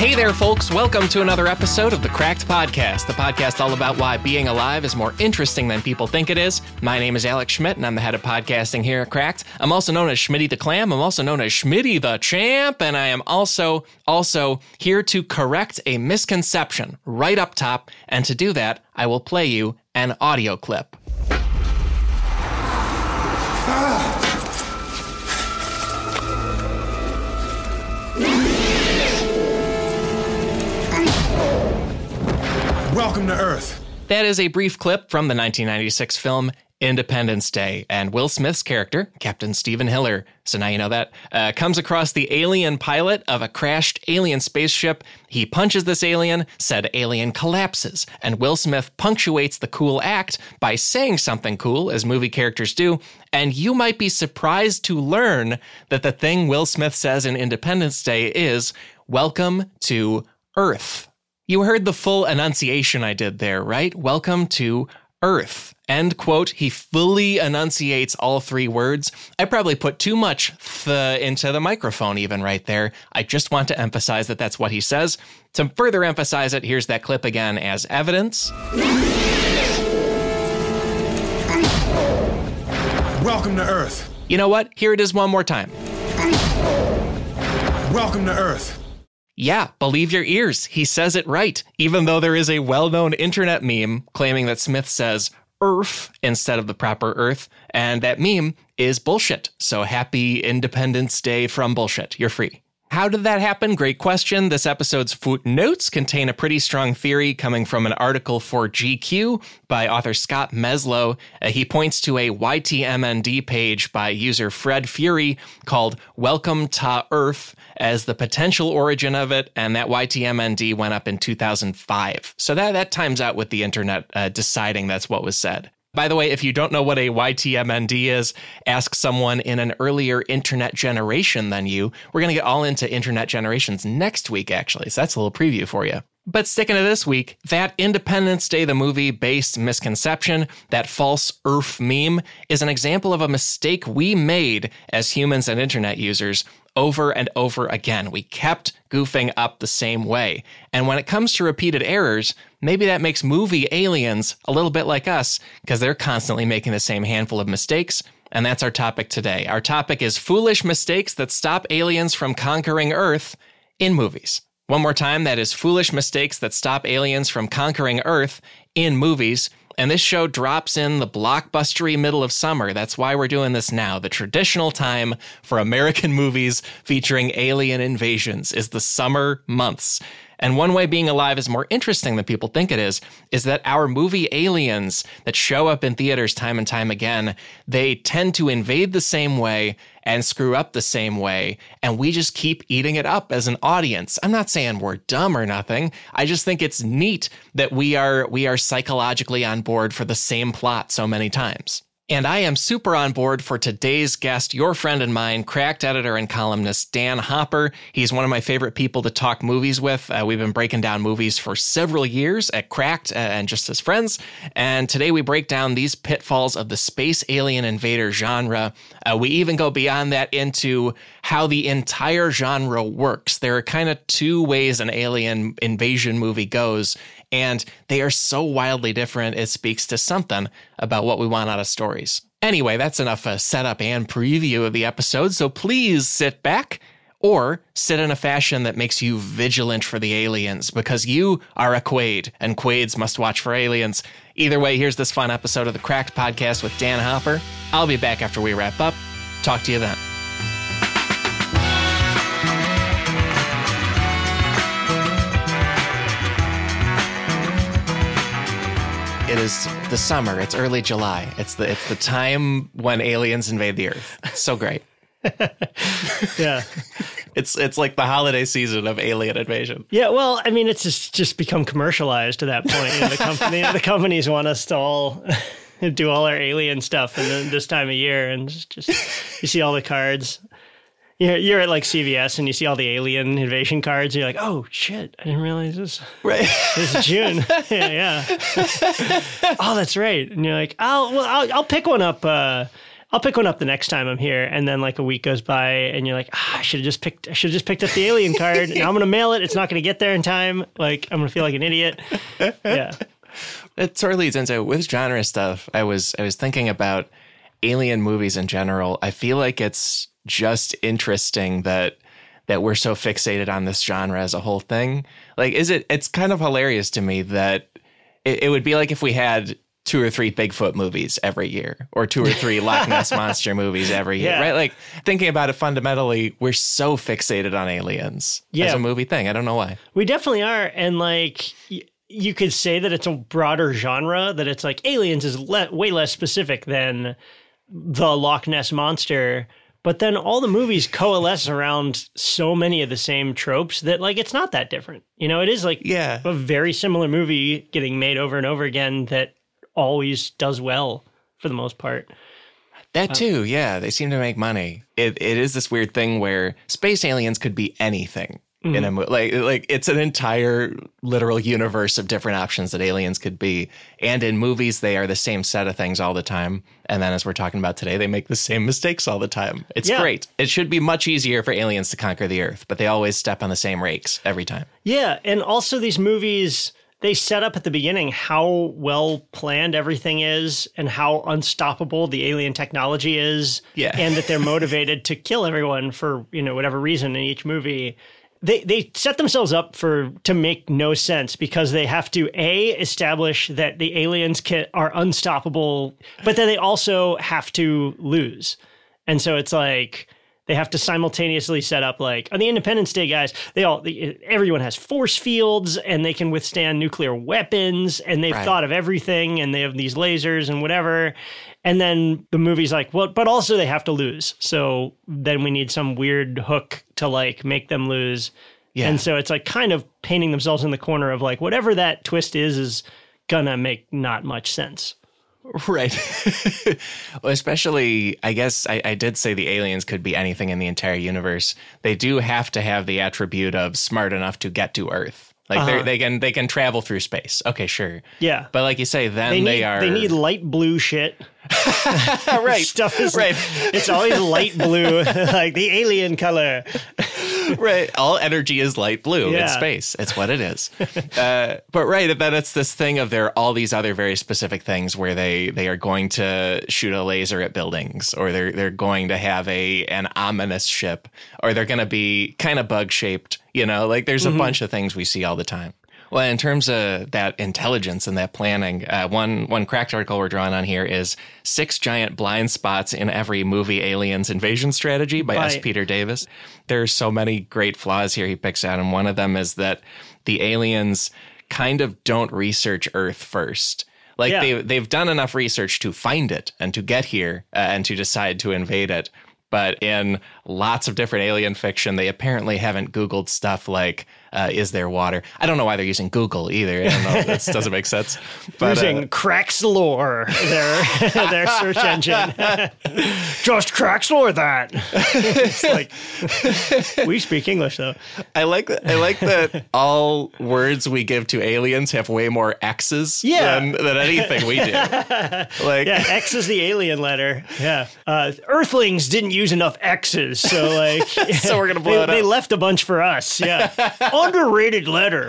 Hey there, folks. Welcome to another episode of the Cracked Podcast, the podcast all about why being alive is more interesting than people think it is. My name is Alex Schmidt, and I'm the head of podcasting here at Cracked. I'm also known as Schmitty the Clam. I'm also known as Schmitty the Champ, and I am also here to correct a misconception right up top. And to do that, I will play you an audio clip. Welcome to Earth. That is a brief clip from the 1996 film Independence Day, and Will Smith's character, Captain Stephen Hiller, so now you know that, comes across the alien pilot of a crashed alien spaceship. He punches this alien, said alien collapses, and Will Smith punctuates the cool act by saying something cool, as movie characters do, and you might be surprised to learn that the thing Will Smith says in Independence Day is, "Welcome to Earth." You heard the full enunciation I did there, right? Welcome to Earth. End quote. He fully enunciates all three words. I probably put too much th into the microphone even right there. I just want to emphasize that that's what he says. To further emphasize it, here's that clip again as evidence. Welcome to Earth. You know what? Here it is one more time. Welcome to Earth. Yeah, believe your ears. He says it right, even though there is a well-known internet meme claiming that Smith says Earth instead of the proper Earth, and that meme is bullshit. So happy Independence Day from bullshit. You're free. How did that happen? Great question. This episode's footnotes contain a pretty strong theory coming from an article for GQ by author Scott Meslow. He points to a YTMND page by user Fred Fury called Welcome to Earth as the potential origin of it, and that YTMND went up in 2005. So that times out with the internet deciding that's what was said. By the way, if you don't know what a YTMND is, ask someone in an earlier internet generation than you. We're going to get all into internet generations next week, actually, so that's a little preview for you. But sticking to this week, that Independence Day the movie-based misconception, that false Earth meme, is an example of a mistake we made as humans and internet users over and over again. We kept goofing up the same way. And when it comes to repeated errors, maybe that makes movie aliens a little bit like us, because they're constantly making the same handful of mistakes. And that's our topic today. Our topic is foolish mistakes that stop aliens from conquering Earth in movies. One more time, that is foolish mistakes that stop aliens from conquering Earth in movies. And this show drops in the blockbustery middle of summer. That's why we're doing this now. The traditional time for American movies featuring alien invasions is the summer months. And one way being alive is more interesting than people think it is that our movie aliens that show up in theaters time and time again, they tend to invade the same way and screw up the same way, and we just keep eating it up as an audience. I'm not saying we're dumb or nothing. I just think it's neat that we are psychologically on board for the same plot so many times. And I am super on board for today's guest, your friend and mine, Cracked editor and columnist Dan Hopper. He's one of my favorite people to talk movies with. We've been breaking down movies for several years at Cracked and just as friends. And today we break down these pitfalls of the space alien invader genre. We even go beyond that into how the entire genre works. There are kind of two ways an alien invasion movie goes, and they are so wildly different, it speaks to something about what we want out of stories. Anyway, that's enough setup and preview of the episode, so please sit back or sit in a fashion that makes you vigilant for the aliens, because you are a Quaid, and Quaids must watch for aliens. Either way, here's this fun episode of the Cracked Podcast with Dan Hopper. I'll be back after we wrap up. Talk to you then. It is the summer. It's early July. It's the time when aliens invade the Earth. It's so great. Yeah. It's like the holiday season of alien invasion. Yeah, well, I mean, it's just become commercialized to that point. You know, the companies want us to all do all our alien stuff and then this time of year, and just you see all the cards. You're at like CVS and you see all the alien invasion cards. And you're like, oh shit, I didn't realize this. Right. This is June. Yeah. Oh, that's right. And you're like, I'll pick one up I'll pick one up the next time I'm here. And then like a week goes by and you're like, I should have just picked up the Alien card. Now I'm going to mail it. It's not going to get there in time. Like, I'm going to feel like an idiot. Yeah. It sort of leads into, with genre stuff, I was thinking about Alien movies in general. I feel like it's just interesting that we're so fixated on this genre as a whole thing. Like, it's kind of hilarious to me that it would be like if we had 2 or 3 Bigfoot movies every year, or 2 or 3 Loch Ness Monster movies every year, right? Like, thinking about it fundamentally, we're so fixated on aliens as a movie thing. I don't know why. We definitely are. And like, you could say that it's a broader genre, that it's like aliens is way less specific than the Loch Ness Monster. But then all the movies coalesce around so many of the same tropes that, like, it's not that different. You know, it is like a very similar movie getting made over and over again that always does well for the most part. That too, yeah. They seem to make money. It is this weird thing where space aliens could be anything in a movie. Like it's an entire literal universe of different options that aliens could be. And in movies, they are the same set of things all the time. And then as we're talking about today, they make the same mistakes all the time. It's great. It should be much easier for aliens to conquer the Earth, but they always step on the same rakes every time. Yeah, and also these movies, they set up at the beginning how well planned everything is and how unstoppable the alien technology is. Yeah. And that they're motivated to kill everyone for, you know, whatever reason in each movie. They set themselves up to make no sense because they have to establish that the aliens are unstoppable, but then they also have to lose. And so it's like they have to simultaneously set up, like, on the Independence Day guys, everyone has force fields and they can withstand nuclear weapons and they've thought of everything and they have these lasers and whatever. And then the movie's like, well, but also they have to lose. So then we need some weird hook to like make them lose. Yeah. And so it's like kind of painting themselves in the corner of like whatever that twist is gonna make not much sense. Right. Well, especially, I guess I did say the aliens could be anything in the entire universe. They do have to have the attribute of smart enough to get to Earth. Like they can travel through space. Okay, sure. Yeah. But like you say, then they need light blue shit. Right. Stuff is it's always light blue, like the alien color. Right. All energy is light blue in space. It's what it is. But right, and then it's this thing of there are all these other very specific things where they are going to shoot a laser at buildings, or they're going to have an ominous ship, or they're going to be kind of bug shaped. You know, like there's a bunch of things we see all the time. Well, in terms of that intelligence and that planning, one cracked article we're drawing on here is 6 giant blind spots in every movie aliens invasion strategy by S. Peter Davis. There's so many great flaws here he picks out, and one of them is that the aliens kind of don't research Earth first. Like they've done enough research to find it and to get here and to decide to invade it. But in lots of different alien fiction, they apparently haven't Googled stuff like, is there water? I don't know why they're using Google either. I don't know. That doesn't make sense. But, using Crackslore, their search engine. Just Crackslore that. It's like, we speak English, though. I like that all words we give to aliens have way more X's than anything we do. Like, X is the alien letter. Yeah. Earthlings didn't use enough X's, so like so we're gonna blow it up. They left a bunch for us. Yeah. Underrated letter.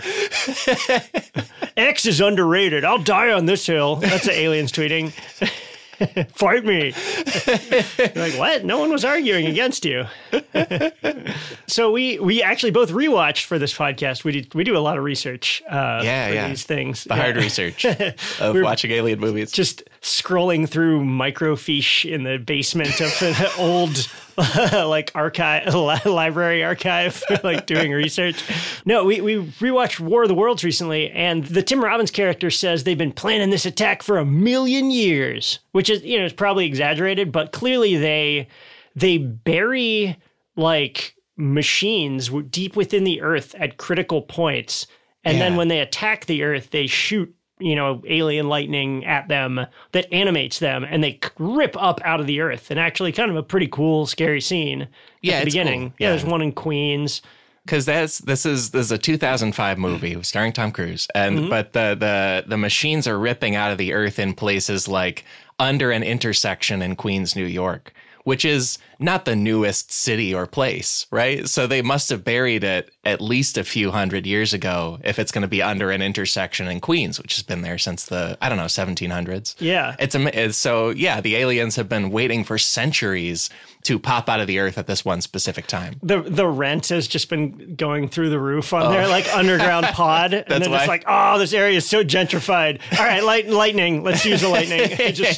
X is underrated. I'll die on this hill. That's the aliens tweeting. Fight me. You're like, what? No one was arguing against you. So we actually both rewatched for this podcast. We do a lot of research for these things. The hard research of watching alien movies. Just scrolling through microfiche in the basement of an old like library archive, like doing research. No, we rewatched War of the Worlds recently, and the Tim Robbins character says they've been planning this attack for 1,000,000 years, which is, it's probably exaggerated, but clearly they bury like machines deep within the Earth at critical points, and then when they attack the Earth, they shoot alien lightning at them that animates them, and they rip up out of the Earth. And actually kind of a pretty cool, scary scene at the beginning. Cool. Yeah, there's one in Queens. because this is a 2005 movie starring Tom Cruise, and but the machines are ripping out of the earth in places like under an intersection in Queens, New York, which is not the newest city or place, right? So they must have buried it at least a few hundred years ago if it's going to be under an intersection in Queens, which has been there since the, 1700s. Yeah. So the aliens have been waiting for centuries to pop out of the earth at this one specific time. The rent has just been going through the roof on their like underground pod. And they're just like, oh, this area is so gentrified. All right, lightning. Let's use the lightning.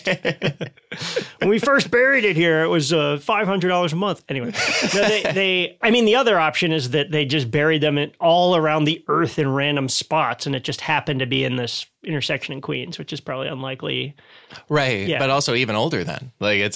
When we first buried it here, it was $500 a month. Anyway, the other option is that they just buried them all around the earth in random spots, and it just happened to be in this intersection in Queens, which is probably unlikely. Right. Yeah. But also even older then. Like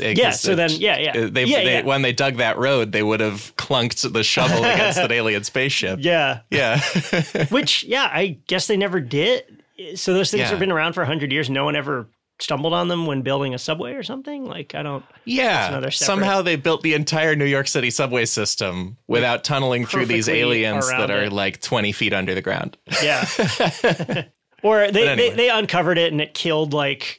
when they dug that road, they would have clunked the shovel against an alien spaceship. Yeah. Yeah. Which, I guess they never did. So those things have been around for 100 years. No one ever stumbled on them when building a subway or something. Like, I don't. Yeah. Somehow they built the entire New York City subway system without tunneling through these aliens that are like 20 feet under the ground. Yeah. Or they uncovered it and it killed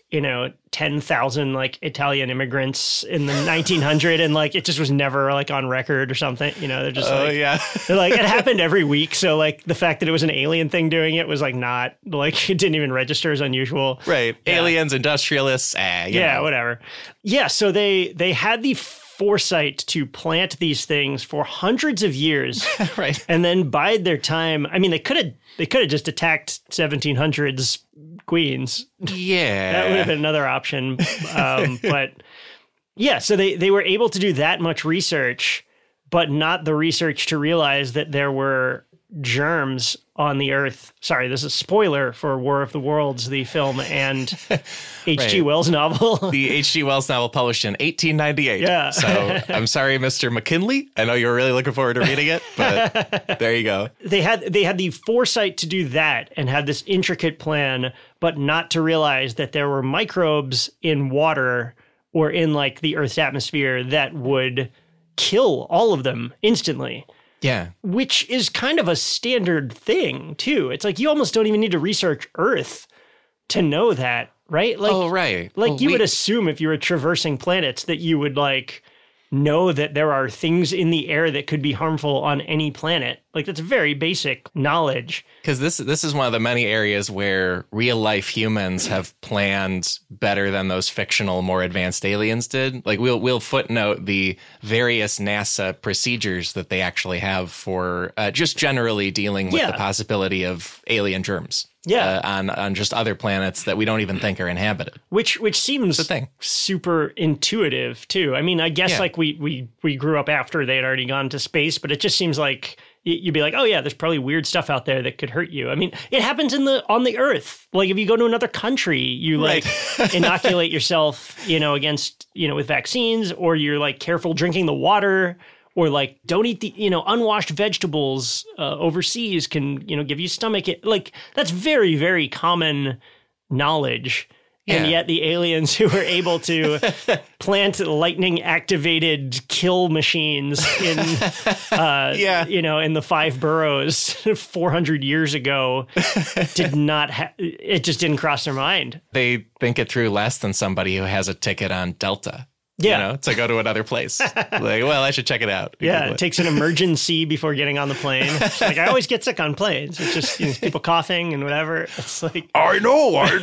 10,000 Italian immigrants in the 1900 and it just was never on record or something. They're just they're like, it happened every week. So the fact that it was an alien thing doing it was not it didn't even register as unusual. Right. Yeah. Aliens, industrialists. Whatever. Yeah. So they had the foresight to plant these things for hundreds of years. Right. And then bide their time. I mean, they could have just attacked 1700s Queens. Yeah. That would have been another option. But yeah, so they were able to do that much research, but not the research to realize that there were germs on the earth. Sorry, this is a spoiler for War of the Worlds, the film and H.G. Wells novel. The H.G. Wells novel published in 1898. Yeah. So I'm sorry, Mr. McKinley. I know you were really looking forward to reading it, but there you go. They had the foresight to do that and had this intricate plan, but not to realize that there were microbes in water or in the Earth's atmosphere that would kill all of them instantly. Yeah. Which is kind of a standard thing, too. It's you almost don't even need to research Earth to know that, right? Right. You would assume if you were traversing planets that you would, know that there are things in the air that could be harmful on any planet. That's very basic knowledge. Because this is one of the many areas where real life humans have planned better than those fictional, more advanced aliens did. We'll footnote the various NASA procedures that they actually have for just generally dealing with the possibility of alien germs. Yeah, on just other planets that we don't even think are inhabited. Which seems super intuitive too. I mean, I guess we grew up after they had already gone to space, but it just seems like you'd be like, oh yeah, there's probably weird stuff out there that could hurt you. I mean, it happens on the Earth. If you go to another country, you inoculate yourself, against with vaccines, or you're careful drinking the water. Or don't eat the unwashed vegetables overseas can give you stomach. That's very, very common knowledge. Yeah. And yet the aliens who were able to plant lightning activated kill machines in in the 5 boroughs 400 years ago did not it just didn't cross their mind. They think it through less than somebody who has a ticket on Delta. Yeah. To go to another place. I should check it out. Yeah, it takes an emergency before getting on the plane. I always get sick on planes. It's just people coughing and whatever. It's I know, I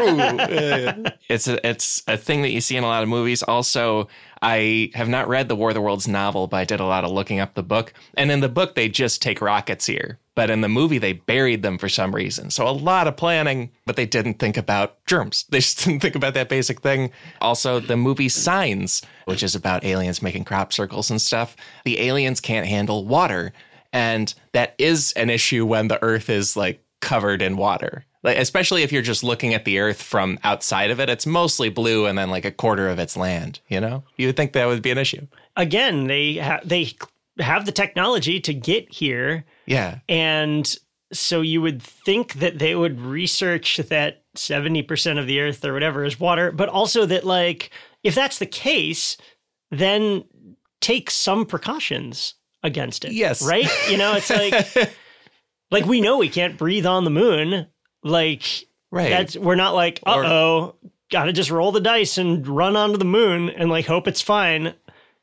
do too. It's a thing that you see in a lot of movies. Also, I have not read the War of the Worlds novel, but I did a lot of looking up the book. And in the book, they just take rockets here. But in the movie, they buried them for some reason. So a lot of planning, but they didn't think about germs. They just didn't think about that basic thing. Also, the movie Signs, which is about aliens making crop circles and stuff, the aliens can't handle water. And that is an issue when the Earth is covered in water. Especially if you're just looking at the Earth from outside of it, it's mostly blue and then a quarter of it's land, You would think that would be an issue. Again, they have the technology to get here. Yeah. And so you would think that they would research that 70% of the Earth or whatever is water, but also that if that's the case, then take some precautions. against it. Yes. Right? It's like we know we can't breathe on the moon. Like, right. we're not like, gotta just roll the dice and run onto the moon and like hope it's fine.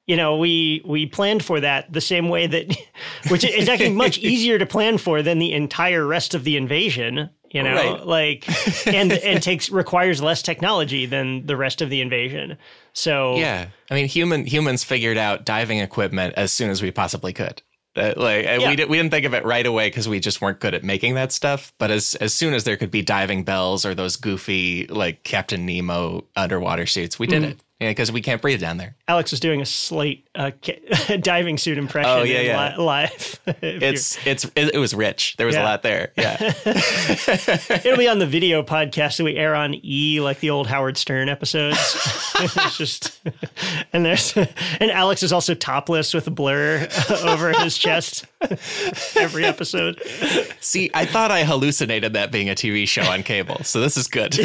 We planned for that the same way that, which is actually much easier to plan for than the entire rest of the invasion. Right. And requires less technology than the rest of the invasion. So yeah, I mean, humans figured out diving equipment as soon as we possibly could. We didn't think of it right away because we just weren't good at making that stuff. But as soon as there could be diving bells or those goofy like Captain Nemo underwater suits, we did it. Yeah, because we can't breathe down there. Alex was doing a slight diving suit impression. Oh yeah. Live. It was rich. There was a lot there. Yeah. It'll be on the video podcast that we air on E, like the old Howard Stern episodes. It's just and Alex is also topless with a blur over his chest every episode. See, I thought I hallucinated that being a TV show on cable, so this is good.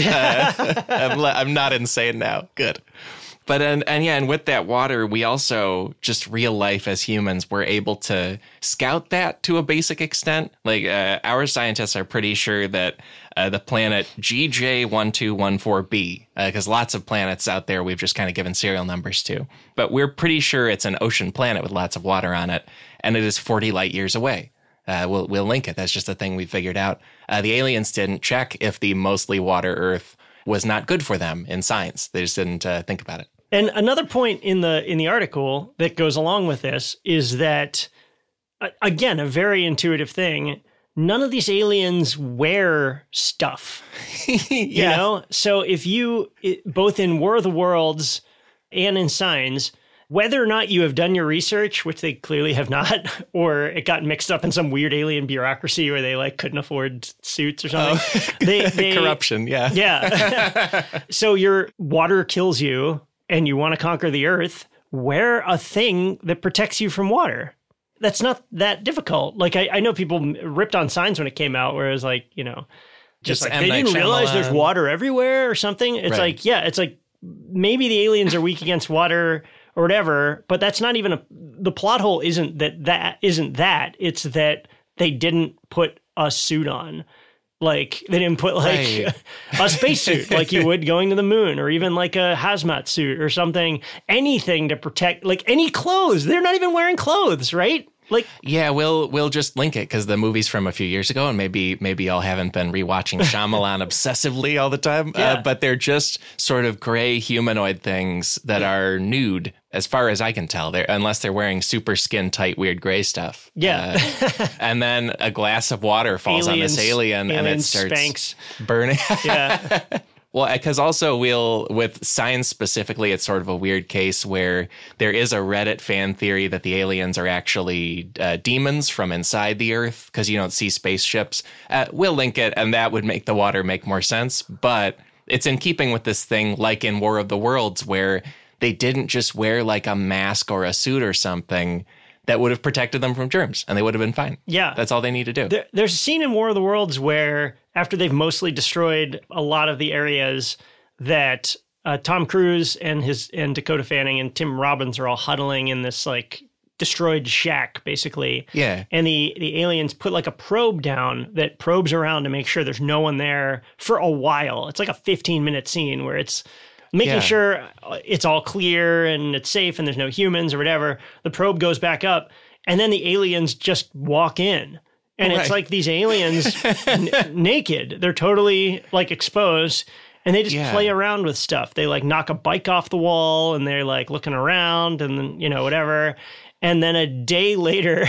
I'm not insane now. Good. But and with that water, we also just real life as humans, we're able to scout that to a basic extent. Like our scientists are pretty sure that the planet GJ1214b, because lots of planets out there we've just kind of given serial numbers to. But we're pretty sure it's an ocean planet with lots of water on it, and it is 40 light years away. We'll link it. That's just a thing we figured out. The aliens didn't check if the mostly water Earth was not good for them in science. They just didn't think about it. And another point in the article that goes along with this is that, again, a very intuitive thing. None of these aliens wear stuff, So if both in War of the Worlds and in Signs, whether or not you have done your research, which they clearly have not, or it got mixed up in some weird alien bureaucracy where they like couldn't afford suits or something. They corruption. Yeah. Yeah. So your water kills you and you want to conquer the Earth, wear a thing that protects you from water. That's not that difficult. Like I know people ripped on Signs when it came out, where it was like, just like they didn't realize there's water everywhere or something. It's like, it's like maybe the aliens are weak against water or whatever, but that's not even the plot hole isn't that. It's that they didn't put a suit on. Like they didn't put a spacesuit like you would going to the moon, or even like a hazmat suit or something, anything to protect, like any clothes. They're not even wearing clothes, right? Like, yeah, we'll just link it because the movie's from a few years ago, and maybe y'all haven't been rewatching Shyamalan obsessively all the time. But they're just sort of gray humanoid things that are nude, as far as I can tell. Unless they're wearing super skin tight, weird gray stuff. Yeah, and then a glass of water falls on this alien, and it starts burning. Yeah. Well, because also with Science specifically, it's sort of a weird case where there is a Reddit fan theory that the aliens are actually demons from inside the Earth because you don't see spaceships. We'll link it, and that would make the water make more sense. But it's in keeping with this thing like in War of the Worlds where they didn't just wear like a mask or a suit or something that would have protected them from germs, and they would have been fine. Yeah. That's all they need to do. There's a scene in War of the Worlds where, after they've mostly destroyed a lot of the areas, that Tom Cruise and Dakota Fanning and Tim Robbins are all huddling in this like destroyed shack, basically. Yeah. And the aliens put like a probe down that probes around to make sure there's no one there for a while. It's like a 15-minute scene where it's making sure it's all clear and it's safe and there's no humans or whatever. The probe goes back up, and then the aliens just walk in. And it's like these aliens naked. They're totally like exposed, and they just play around with stuff. They like knock a bike off the wall, and they're like looking around, and then, whatever. And then a day later,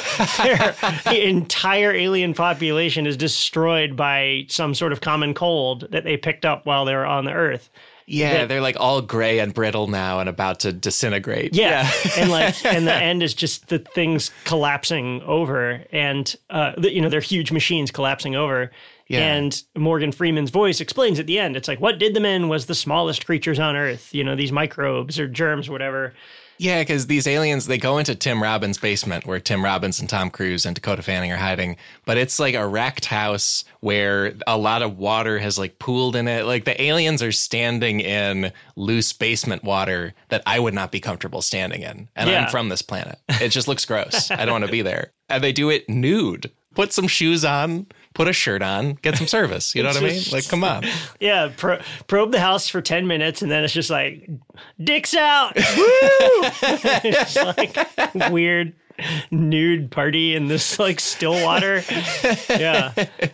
the entire alien population is destroyed by some sort of common cold that they picked up while they were on the Earth. Yeah, they're like all gray and brittle now and about to disintegrate. Yeah. And the end is just the things collapsing over, and they're huge machines collapsing over. Yeah. And Morgan Freeman's voice explains at the end, it's like, what did them in was the smallest creatures on Earth, these microbes or germs or whatever. Yeah, because these aliens, they go into Tim Robbins' basement where Tim Robbins and Tom Cruise and Dakota Fanning are hiding. But it's like a wrecked house where a lot of water has like pooled in it. Like the aliens are standing in loose basement water that I would not be comfortable standing in. And I'm from this planet. It just looks gross. I don't want to be there. And they do it nude. Put some shoes on, put a shirt on, get some service. You know what I mean? Like, come on. Yeah, probe the house for 10 minutes, and then it's just like, dicks out. Woo! It's like weird nude party in this like still water. Yeah.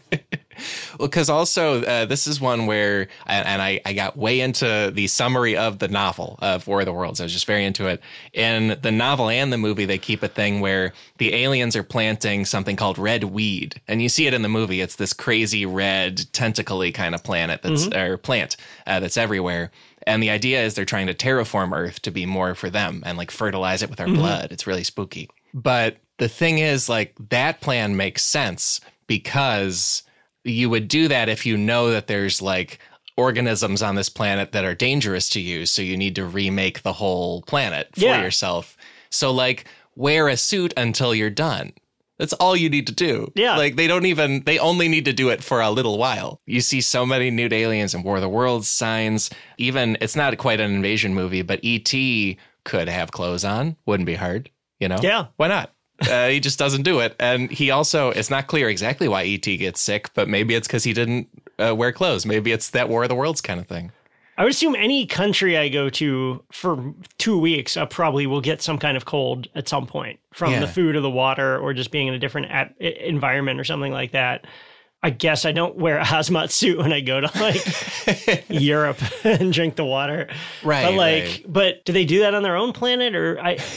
Well, because also this is one where, and I got way into the summary of the novel of War of the Worlds. I was just very into it. In the novel and the movie, they keep a thing where the aliens are planting something called red weed. And you see it in the movie. It's this crazy red tentacle-y kind of planet that's or plant that's everywhere. And the idea is they're trying to terraform Earth to be more for them and like fertilize it with our blood. It's really spooky. But the thing is, like, that plan makes sense because you would do that if you know that there's like organisms on this planet that are dangerous to you. So you need to remake the whole planet for yourself. So like wear a suit until you're done. That's all you need to do. Yeah. Like they only need to do it for a little while. You see so many nude aliens in War of the Worlds signs. Even it's not quite an invasion movie, but E.T. could have clothes on. Wouldn't be hard, you know? Yeah. Why not? He just doesn't do it. And he also, it's not clear exactly why E.T. gets sick, but maybe it's because he didn't wear clothes. Maybe it's that War of the Worlds kind of thing. I would assume any country I go to for 2 weeks, I probably will get some kind of cold at some point from the food or the water or just being in a different environment or something like that. I guess I don't wear a hazmat suit when I go to like Europe and drink the water. Right. But like, right. But do they do that on their own planet or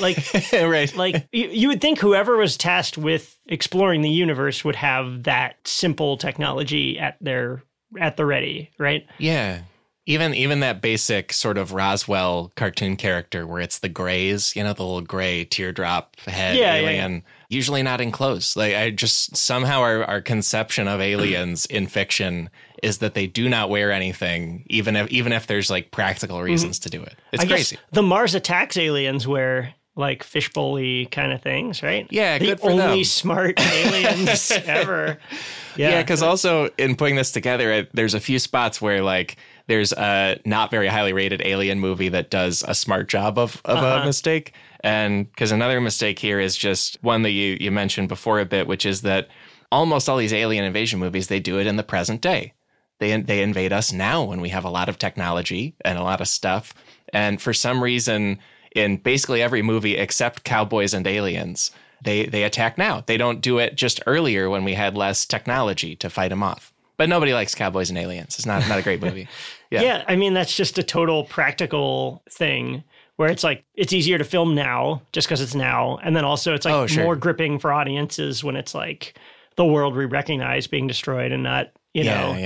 right. Like you would think whoever was tasked with exploring the universe would have that simple technology at the ready, right? Yeah. Even that basic sort of Roswell cartoon character where it's the grays, you know, the little gray teardrop head alien, usually not in clothes. Like I just somehow our conception of aliens in fiction is that they do not wear anything, even if there's like practical reasons to do it. It's crazy. The Mars Attacks aliens wear like fishbowl-y kind of things, right? Yeah, the good for them. The only smart aliens ever. Yeah, because also in putting this together, there's a few spots where like there's a not very highly rated alien movie that does a smart job of a mistake. And because another mistake here is just one that you mentioned before a bit, which is that almost all these alien invasion movies, they do it in the present day. They invade us now when we have a lot of technology and a lot of stuff. And for some reason, in basically every movie except Cowboys and Aliens, they attack now. They don't do it just earlier when we had less technology to fight them off. But nobody likes Cowboys and Aliens. It's not a great movie. Yeah, I mean, that's just a total practical thing where it's like, it's easier to film now just because it's now. And then also it's like more gripping for audiences when it's like the world we recognize being destroyed and not, you know,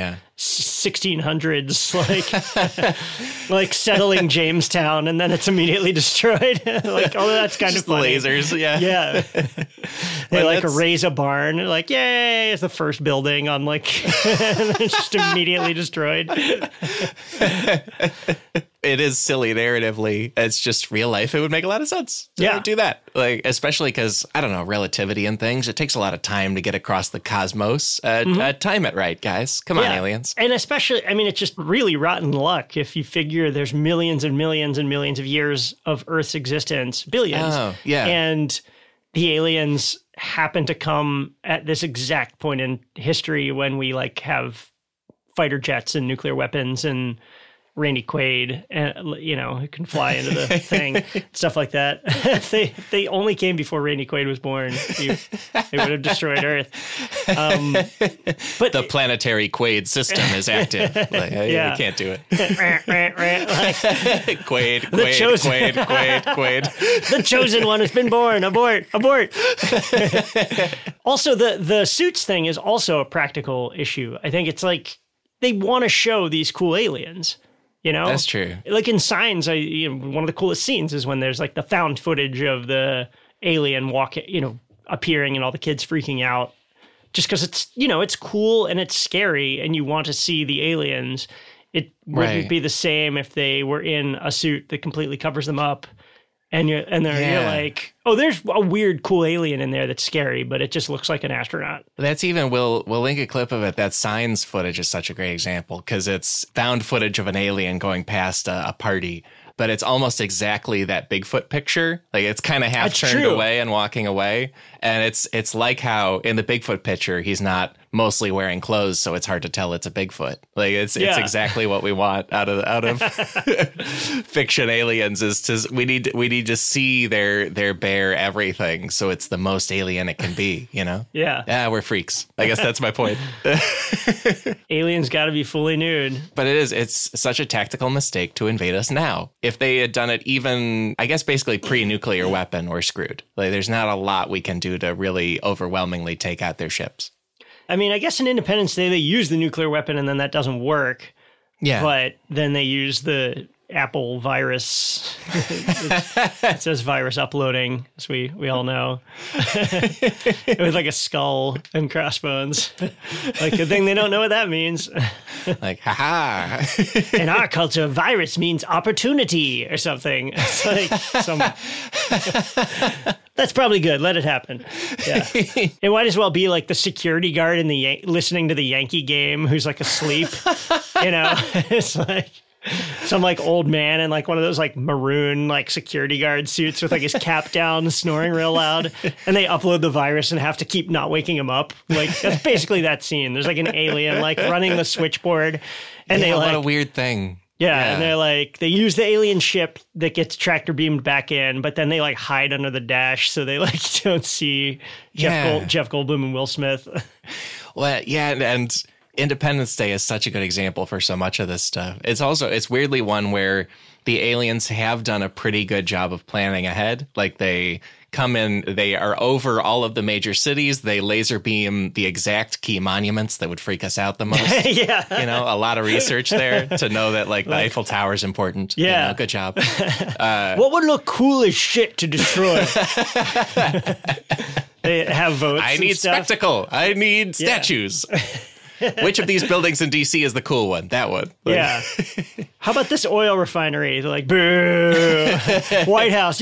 1600s, like settling Jamestown and then it's immediately destroyed. Like, oh, that's kind of funny. Lasers, Yeah. They like raise a barn. They're like, yay, it's the first building on like, and then it's just immediately destroyed. It is silly narratively. It's just real life. It would make a lot of sense to do that. Like, especially because, I don't know, relativity and things. It takes a lot of time to get across the cosmos. Time it right, guys. Come on, aliens. And especially, I mean, it's just really rotten luck if you figure there's millions and millions and millions of years of Earth's existence, billions. Oh, yeah. And the aliens happen to come at this exact point in history when we like have fighter jets and nuclear weapons and Randy Quaid, and you know, who can fly into the thing, stuff like that. They only came before Randy Quaid was born. They would have destroyed Earth. But the planetary Quaid system is active. Like, you can't do it. Quaid, Quaid. The chosen one has been born. Abort. Also, the suits thing is also a practical issue. I think it's like they want to show these cool aliens. You know, that's true. Like in Signs, one of the coolest scenes is when there's like the found footage of the alien appearing and all the kids freaking out just because it's, you know, it's cool and it's scary and you want to see the aliens. It wouldn't be the same if they were in a suit that completely covers them up And you're like, oh, there's a weird, cool alien in there that's scary, but it just looks like an astronaut. That's even, we'll link a clip of it. That Signs footage is such a great example because it's found footage of an alien going past a party, but it's almost exactly that Bigfoot picture. Like it's kind of half turned away and walking away. And it's like how in the Bigfoot picture, he's not mostly wearing clothes, so it's hard to tell it's a Bigfoot. Like it's exactly what we want out of fiction aliens is we need to see their bare everything, so it's the most alien it can be, you know? Yeah, we're freaks. I guess that's my point. Aliens got to be fully nude. But it's such a tactical mistake to invade us now. If they had done it even, I guess, basically pre-nuclear weapon, we're screwed. Like there's not a lot we can do to really overwhelmingly take out their ships. I mean, I guess in Independence Day, they use the nuclear weapon and then that doesn't work. Yeah. But then they use the Apple virus. It says virus uploading, as we all know. With like a skull and crossbones. Like the thing they don't know what that means. Like, haha. In our culture, virus means opportunity or something. It's like that's probably good. Let it happen. Yeah. It might as well be like the security guard in the listening to the Yankee game who's like asleep. You know, it's like some like old man in like one of those like maroon like security guard suits with like his cap down, snoring real loud, and they upload the virus and have to keep not waking him up. Like that's basically that scene. There's like an alien like running the switchboard, and they like what a weird thing. Yeah, and they're like, they use the alien ship that gets tractor beamed back in, but then they like hide under the dash so they like don't see Jeff Goldblum and Will Smith. Well, yeah, and Independence Day is such a good example for so much of this stuff. It's weirdly one where the aliens have done a pretty good job of planning ahead. Like they come in, they are over all of the major cities. They laser beam the exact key monuments that would freak us out the most. Yeah. You know, a lot of research there to know that like the Eiffel Tower is important. Yeah. You know, good job. What would look cool as shit to destroy? They have votes. I need spectacle. I need statues. Which of these buildings in DC is the cool one? That one. Yeah. How about this oil refinery? They're like, boo. White House.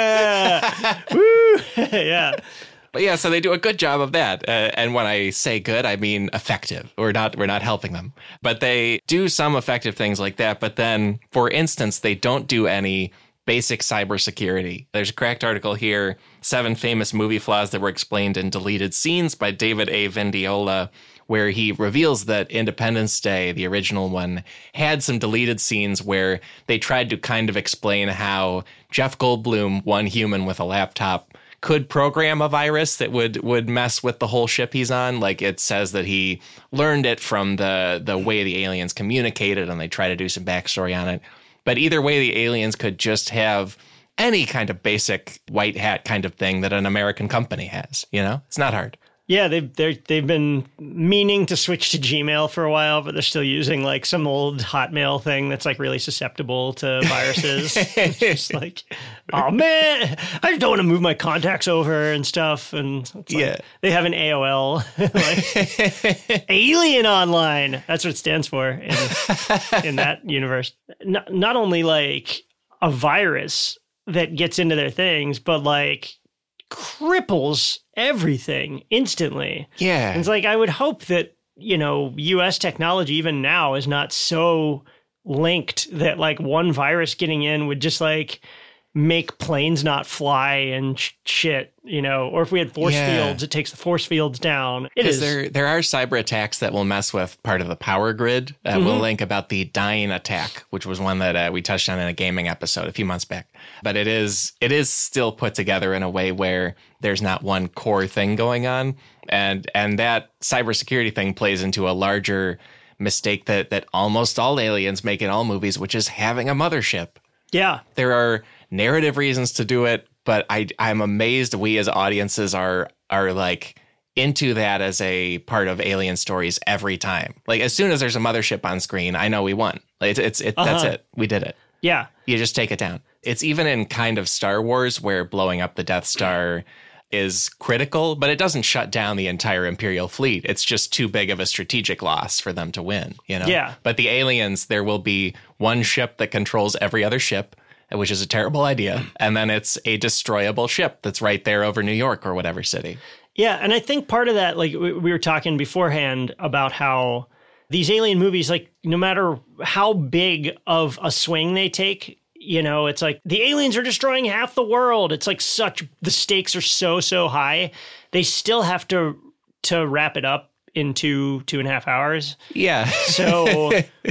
Yeah. Woo. Yeah. But yeah, so they do a good job of that. And when I say good, I mean effective. We're not helping them. But they do some effective things like that. But then, for instance, they don't do any basic cybersecurity. There's a cracked article here, 7 famous movie flaws that were explained in deleted scenes by David A. Vendiola, where he reveals that Independence Day, the original one, had some deleted scenes where they tried to kind of explain how Jeff Goldblum, one human with a laptop, could program a virus that would mess with the whole ship he's on. Like it says that he learned it from the way the aliens communicated, and they try to do some backstory on it. But either way, the aliens could just have any kind of basic white hat kind of thing that an American company has. You know, it's not hard. Yeah, they've been meaning to switch to Gmail for a while, but they're still using like some old Hotmail thing that's like really susceptible to viruses. It's just like, oh man, I just don't want to move my contacts over and stuff. And it's like, they have an AOL, like Alien Online. That's what it stands for in that universe. Not only like a virus that gets into their things, but like cripples everything instantly. Yeah. And it's like, I would hope that, you know, US technology even now is not so linked that like one virus getting in would just like make planes not fly and shit, you know, or if we had force fields, it takes the force fields down. Because there are cyber attacks that will mess with part of the power grid. We'll link about the Dying attack, which was one that we touched on in a gaming episode a few months back. But it is still put together in a way where there's not one core thing going on. And that cybersecurity thing plays into a larger mistake that almost all aliens make in all movies, which is having a mothership. Yeah. There are narrative reasons to do it, but I'm amazed we as audiences are like into that as a part of alien stories every time. Like as soon as there's a mothership on screen, I know we won. Like that's it. We did it. Yeah. You just take it down. It's even in kind of Star Wars where blowing up the Death Star is critical, but it doesn't shut down the entire Imperial fleet. It's just too big of a strategic loss for them to win, you know? Yeah. But the aliens, there will be one ship that controls every other ship. which is a terrible idea. And then it's a destroyable ship that's right there over New York or whatever city. Yeah, and I think part of that, like we were talking beforehand about how these alien movies, like no matter how big of a swing they take, you know, it's like the aliens are destroying half the world. It's like the stakes are so high. They still have to wrap it up in 2.5 hours. Yeah. So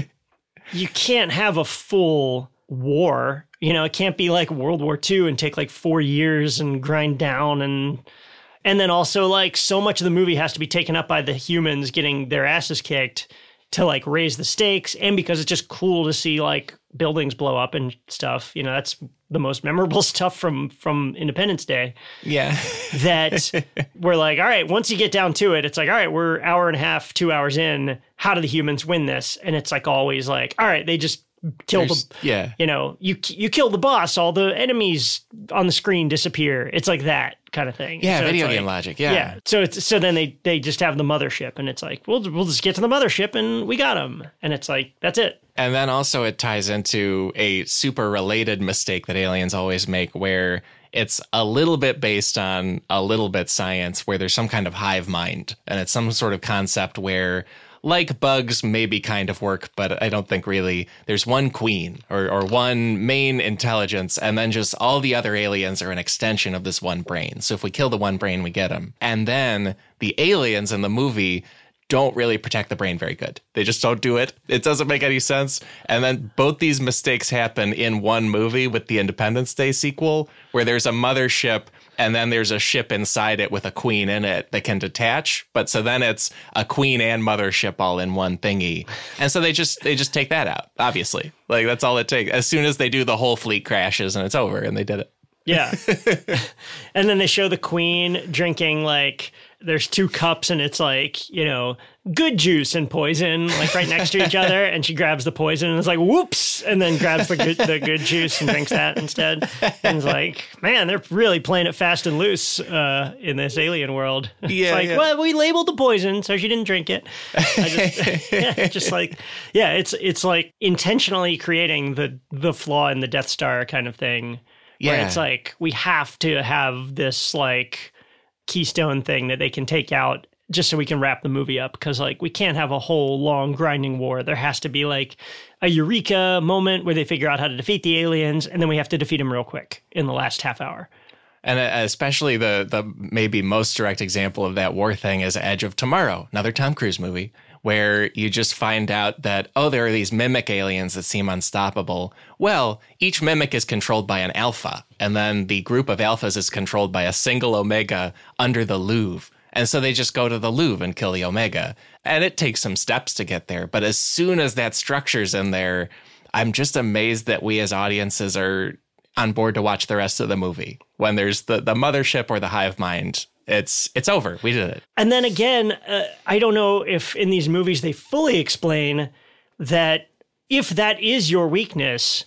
you can't have a full war. You know, it can't be like World War II and take like 4 years and grind down and then also like so much of the movie has to be taken up by the humans getting their asses kicked to like raise the stakes. And because it's just cool to see like buildings blow up and stuff, you know, that's the most memorable stuff from Independence Day. Yeah. That we're like, all right, once you get down to it, it's like, all right, we're hour and a half, 2 hours in. How do the humans win this? And it's like always like, all right, they just kill you know, you kill the boss, all the enemies on the screen disappear. It's like that kind of thing. Yeah, so video like, game logic. Yeah. So then they just have the mothership, and it's like, we'll just get to the mothership, and we got them, and it's like that's it. And then also it ties into a super related mistake that aliens always make, where it's a little bit based on a little bit science, where there's some kind of hive mind, and it's some sort of concept where, like bugs maybe kind of work, but I don't think really, there's one queen or one main intelligence, and then just all the other aliens are an extension of this one brain. So if we kill the one brain, we get them. And then the aliens in the movie don't really protect the brain very good. They just don't do it. It doesn't make any sense. And then both these mistakes happen in one movie with the Independence Day sequel, where there's a mothership and then there's a ship inside it with a queen in it that can detach. But so then it's a queen and mothership all in one thingy. And so they just take that out, obviously. Like that's all it takes. As soon as they do, the whole fleet crashes and it's over, and they did it. Yeah. And then they show the queen drinking like there's 2 cups and it's like, you know, good juice and poison like right next to each other, and she grabs the poison and it's like whoops, and then grabs the good juice and drinks that instead. And it's like, man, they're really playing it fast and loose in this alien world. Yeah, it's like, well, we labeled the poison so she didn't drink it. It's like intentionally creating the flaw in the Death Star kind of thing. Where it's like, we have to have this like keystone thing that they can take out just so we can wrap the movie up. Because like, we can't have a whole long grinding war. There has to be like a eureka moment where they figure out how to defeat the aliens, and then we have to defeat them real quick in the last half hour. And especially the maybe most direct example of that war thing is Edge of Tomorrow, another Tom Cruise movie, where you just find out that, oh, there are these mimic aliens that seem unstoppable. Well, each mimic is controlled by an alpha, and then the group of alphas is controlled by a single omega under the Louvre. And so they just go to the Louvre and kill the omega. And it takes some steps to get there. But as soon as that structure's in there, I'm just amazed that we as audiences are on board to watch the rest of the movie. When there's the mothership or the hive mind, it's over. We did it. And then again, I don't know if in these movies they fully explain that if that is your weakness,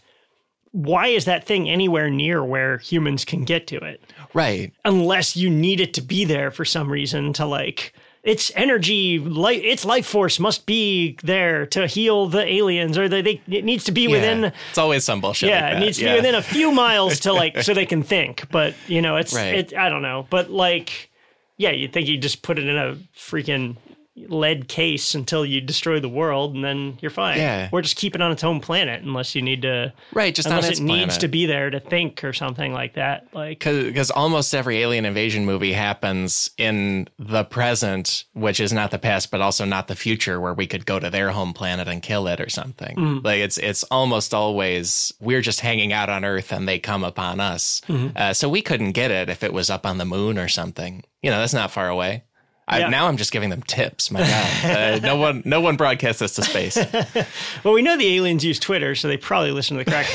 why is that thing anywhere near where humans can get to it? Right. Unless you need it to be there for some reason to like, its energy, its life force must be there to heal the aliens, or it needs to be within. It's always some bullshit. Yeah, like that. It needs to be within a few miles to like, so they can think. But you know, I don't know. But like, yeah, you'd think you'd just put it in a freaking lead case until you destroy the world, and then you're fine. Yeah. Or just keep it on its own planet unless you need to. Right, just unless on its it needs planet. to be there to think or something like that. Like, because almost every alien invasion movie happens in the present, which is not the past, but also not the future, where we could go to their home planet and kill it or something. Mm. Like it's almost always we're just hanging out on Earth and they come upon us. Mm-hmm. So we couldn't get it if it was up on the moon or something. You know, that's not far away. Yeah. Now I'm just giving them tips. My God, no one broadcasts this to space. Well, we know the aliens use Twitter, so they probably listen to the Crack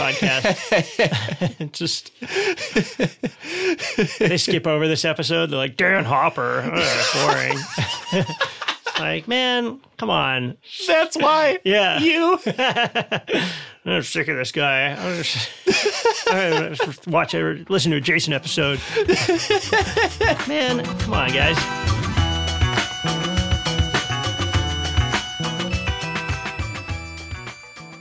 podcast. Just they skip over this episode. They're like, Dan Hopper, boring. Like, man, come on. That's why. Yeah, you. I'm sick of this guy. I watch or listen to a Jason episode. Man, come on, guys.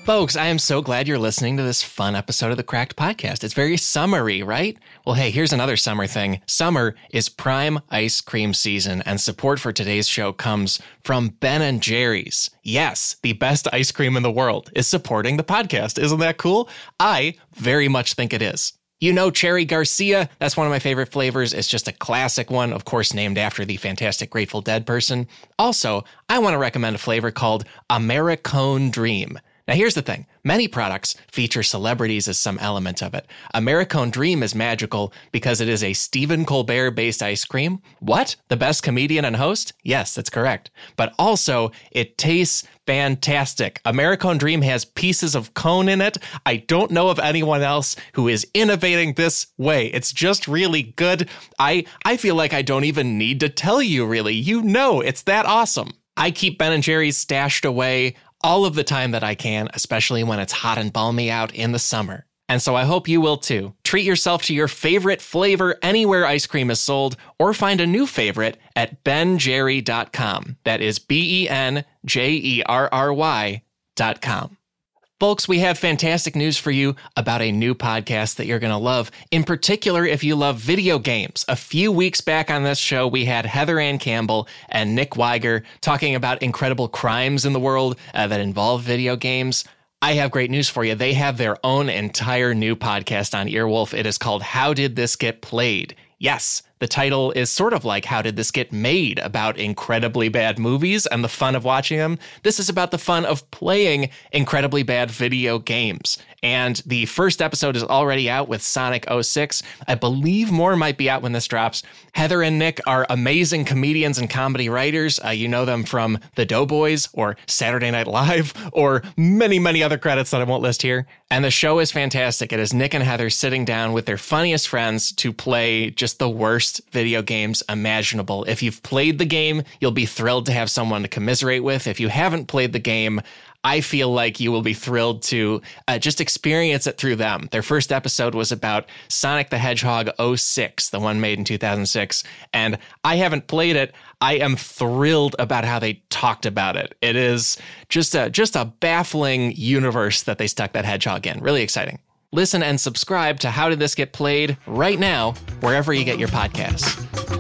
Folks, I am so glad you're listening to this fun episode of the Cracked Podcast. It's very summery, right? Well, hey, here's another summer thing. Summer is prime ice cream season, and support for today's show comes from Ben & Jerry's. Yes, the best ice cream in the world is supporting the podcast. Isn't that cool? I very much think it is. You know Cherry Garcia, that's one of my favorite flavors. It's just a classic one, of course, named after the fantastic Grateful Dead person. Also, I want to recommend a flavor called Americone Dream. Now, here's the thing. Many products feature celebrities as some element of it. Americone Dream is magical because it is a Stephen Colbert-based ice cream. What? The best comedian and host? Yes, that's correct. But also, it tastes fantastic. Americone Dream has pieces of cone in it. I don't know of anyone else who is innovating this way. It's just really good. I feel like I don't even need to tell you, really. You know, it's that awesome. I keep Ben & Jerry's stashed away all of the time that I can, especially when it's hot and balmy out in the summer. And so I hope you will too. Treat yourself to your favorite flavor anywhere ice cream is sold, or find a new favorite at benjerry.com. That is BenJerry.com. Folks, we have fantastic news for you about a new podcast that you're going to love, in particular if you love video games. A few weeks back on this show, we had Heather Ann Campbell and Nick Weiger talking about incredible crimes in the world that involve video games. I have great news for you. They have their own entire new podcast on Earwolf. It is called How Did This Get Played? Yes, the title is sort of like How Did This Get Made, about incredibly bad movies and the fun of watching them. This is about the fun of playing incredibly bad video games. And the first episode is already out with Sonic 06. I believe more might be out when this drops. Heather and Nick are amazing comedians and comedy writers. You know them from The Doughboys or Saturday Night Live or many, many other credits that I won't list here. And the show is fantastic. It is Nick and Heather sitting down with their funniest friends to play just the worst video games imaginable. If you've played the game, you'll be thrilled to have someone to commiserate with. If you haven't played the game, I feel like you will be thrilled to just experience it through them. Their first episode was about Sonic the Hedgehog 06, the one made in 2006. And I haven't played it. I am thrilled about how they talked about it. It is just a baffling universe that they stuck that hedgehog in. Really exciting. Listen and subscribe to How Did This Get Played right now, wherever you get your podcasts.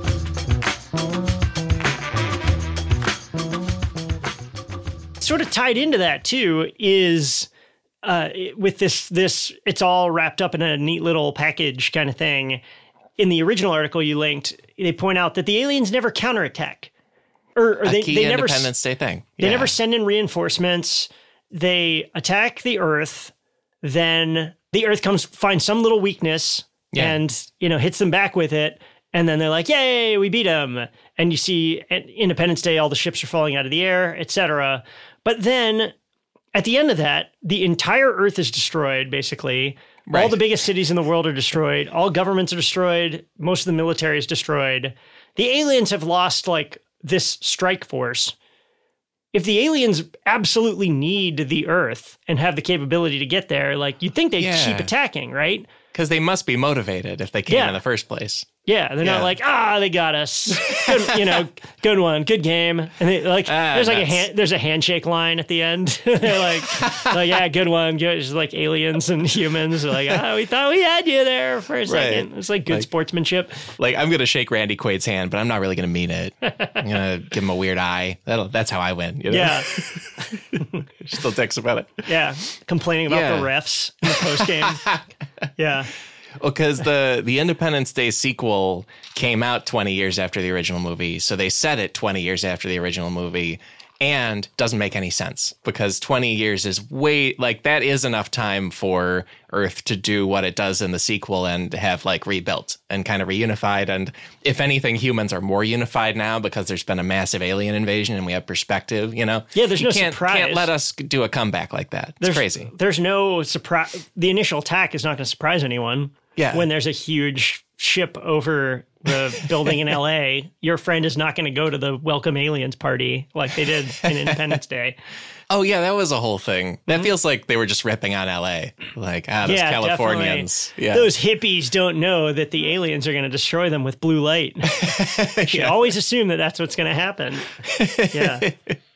Sort of tied into that too is with this it's all wrapped up in a neat little package kind of thing. In the original article you linked, they point out that the aliens never counterattack, or they never Independence Day thing. They never send in reinforcements. They attack the Earth, then the Earth finds some little weakness and hits them back with it, and then they're like, "Yay, we beat them!" And you see at Independence Day, all the ships are falling out of the air, etc. But then at the end of that, the entire Earth is destroyed, basically. Right. All the biggest cities in the world are destroyed. All governments are destroyed. Most of the military is destroyed. The aliens have lost this strike force. If the aliens absolutely need the Earth and have the capability to get there, you'd think they'd keep attacking, right? Because they must be motivated if they came in the first place. Yeah, they're not like, they got us. Good, good one, good game. And they, there's a handshake line at the end. They're like, yeah, good one. Good. It's like aliens and humans. They're like, we thought we had you there for a second. Right. It's like good sportsmanship. I'm gonna shake Randy Quaid's hand, but I'm not really gonna mean it. I'm gonna give him a weird eye. That's how I win. Yeah. Still texts about it. Yeah, complaining about the refs in the post game. Yeah. Well, because the Independence Day sequel came out 20 years after the original movie, so they set it 20 years after the original movie, and doesn't make any sense because 20 years is that is enough time for Earth to do what it does in the sequel and have rebuilt and kind of reunified. And if anything, humans are more unified now because there's been a massive alien invasion and we have perspective, Yeah, there's no surprise. Can't let us do a comeback like that. It's crazy. There's no surprise. The initial attack is not going to surprise anyone. Yeah. When there's a huge ship over the building in LA, your friend is not going to go to the welcome aliens party like they did in Independence Day. Oh, yeah, that was a whole thing. That feels like they were just ripping on LA. Those Californians. Definitely. Yeah. Those hippies don't know that the aliens are going to destroy them with blue light. You should always assume that that's what's going to happen. Yeah.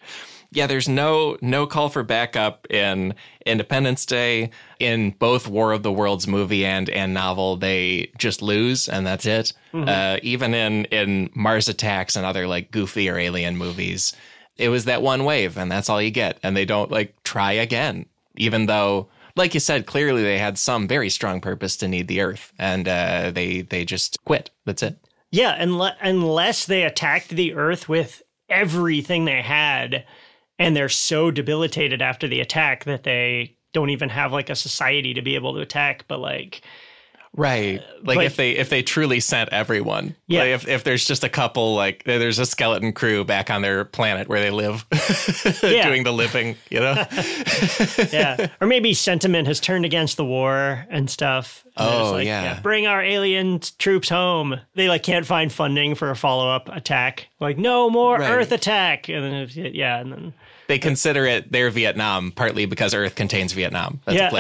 Yeah, there's no call for backup in Independence Day. In both War of the Worlds movie and novel, they just lose, and that's it. Even in Mars Attacks and other like goofier alien movies, it was that one wave, and that's all you get. And they don't like try again, even though, like you said, clearly they had some very strong purpose to need the Earth, and they just quit. That's it. Yeah, unless they attacked the Earth with everything they had, and they're so debilitated after the attack that they don't even have like a society to be able to attack. But like, right, like if they truly sent everyone, yeah, like if there's just a couple, like there's a skeleton crew back on their planet where they live, doing the living, you know. Yeah, or maybe sentiment has turned against the war and stuff. And oh like, yeah, bring our alien troops home. They like can't find funding for a follow-up attack. Like, no more Earth attack, and then and then they consider it their Vietnam, partly because Earth contains Vietnam. That's a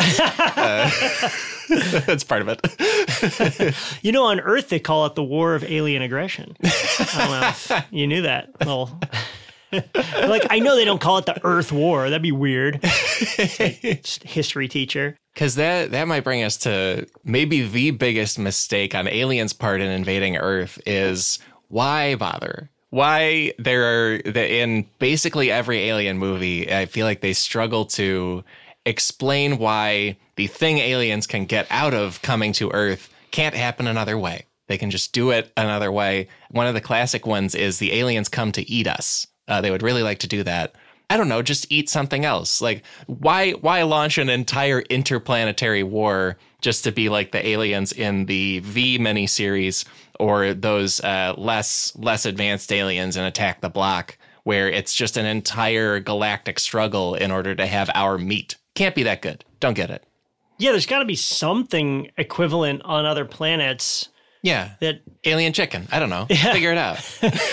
place. That's part of it. You know, on Earth they call it the War of Alien Aggression. I don't know if you knew that. Well, like, I know they don't call it the Earth War. That'd be weird. Like, history teacher. Because that might bring us to maybe the biggest mistake on aliens' part in invading Earth is why bother? Why in basically every alien movie, I feel like they struggle to explain why the thing aliens can get out of coming to Earth can't happen another way. They can just do it another way. One of the classic ones is the aliens come to eat us. They would really like to do that. I don't know, just eat something else. Like, why launch an entire interplanetary war just to be like the aliens in the V miniseries or those less advanced aliens in Attack the Block, where it's just an entire galactic struggle in order to have our meat? Can't be that good. Don't get it. Yeah, there's got to be something equivalent on other planets. Yeah, that alien chicken. I don't know. Yeah. Figure it out.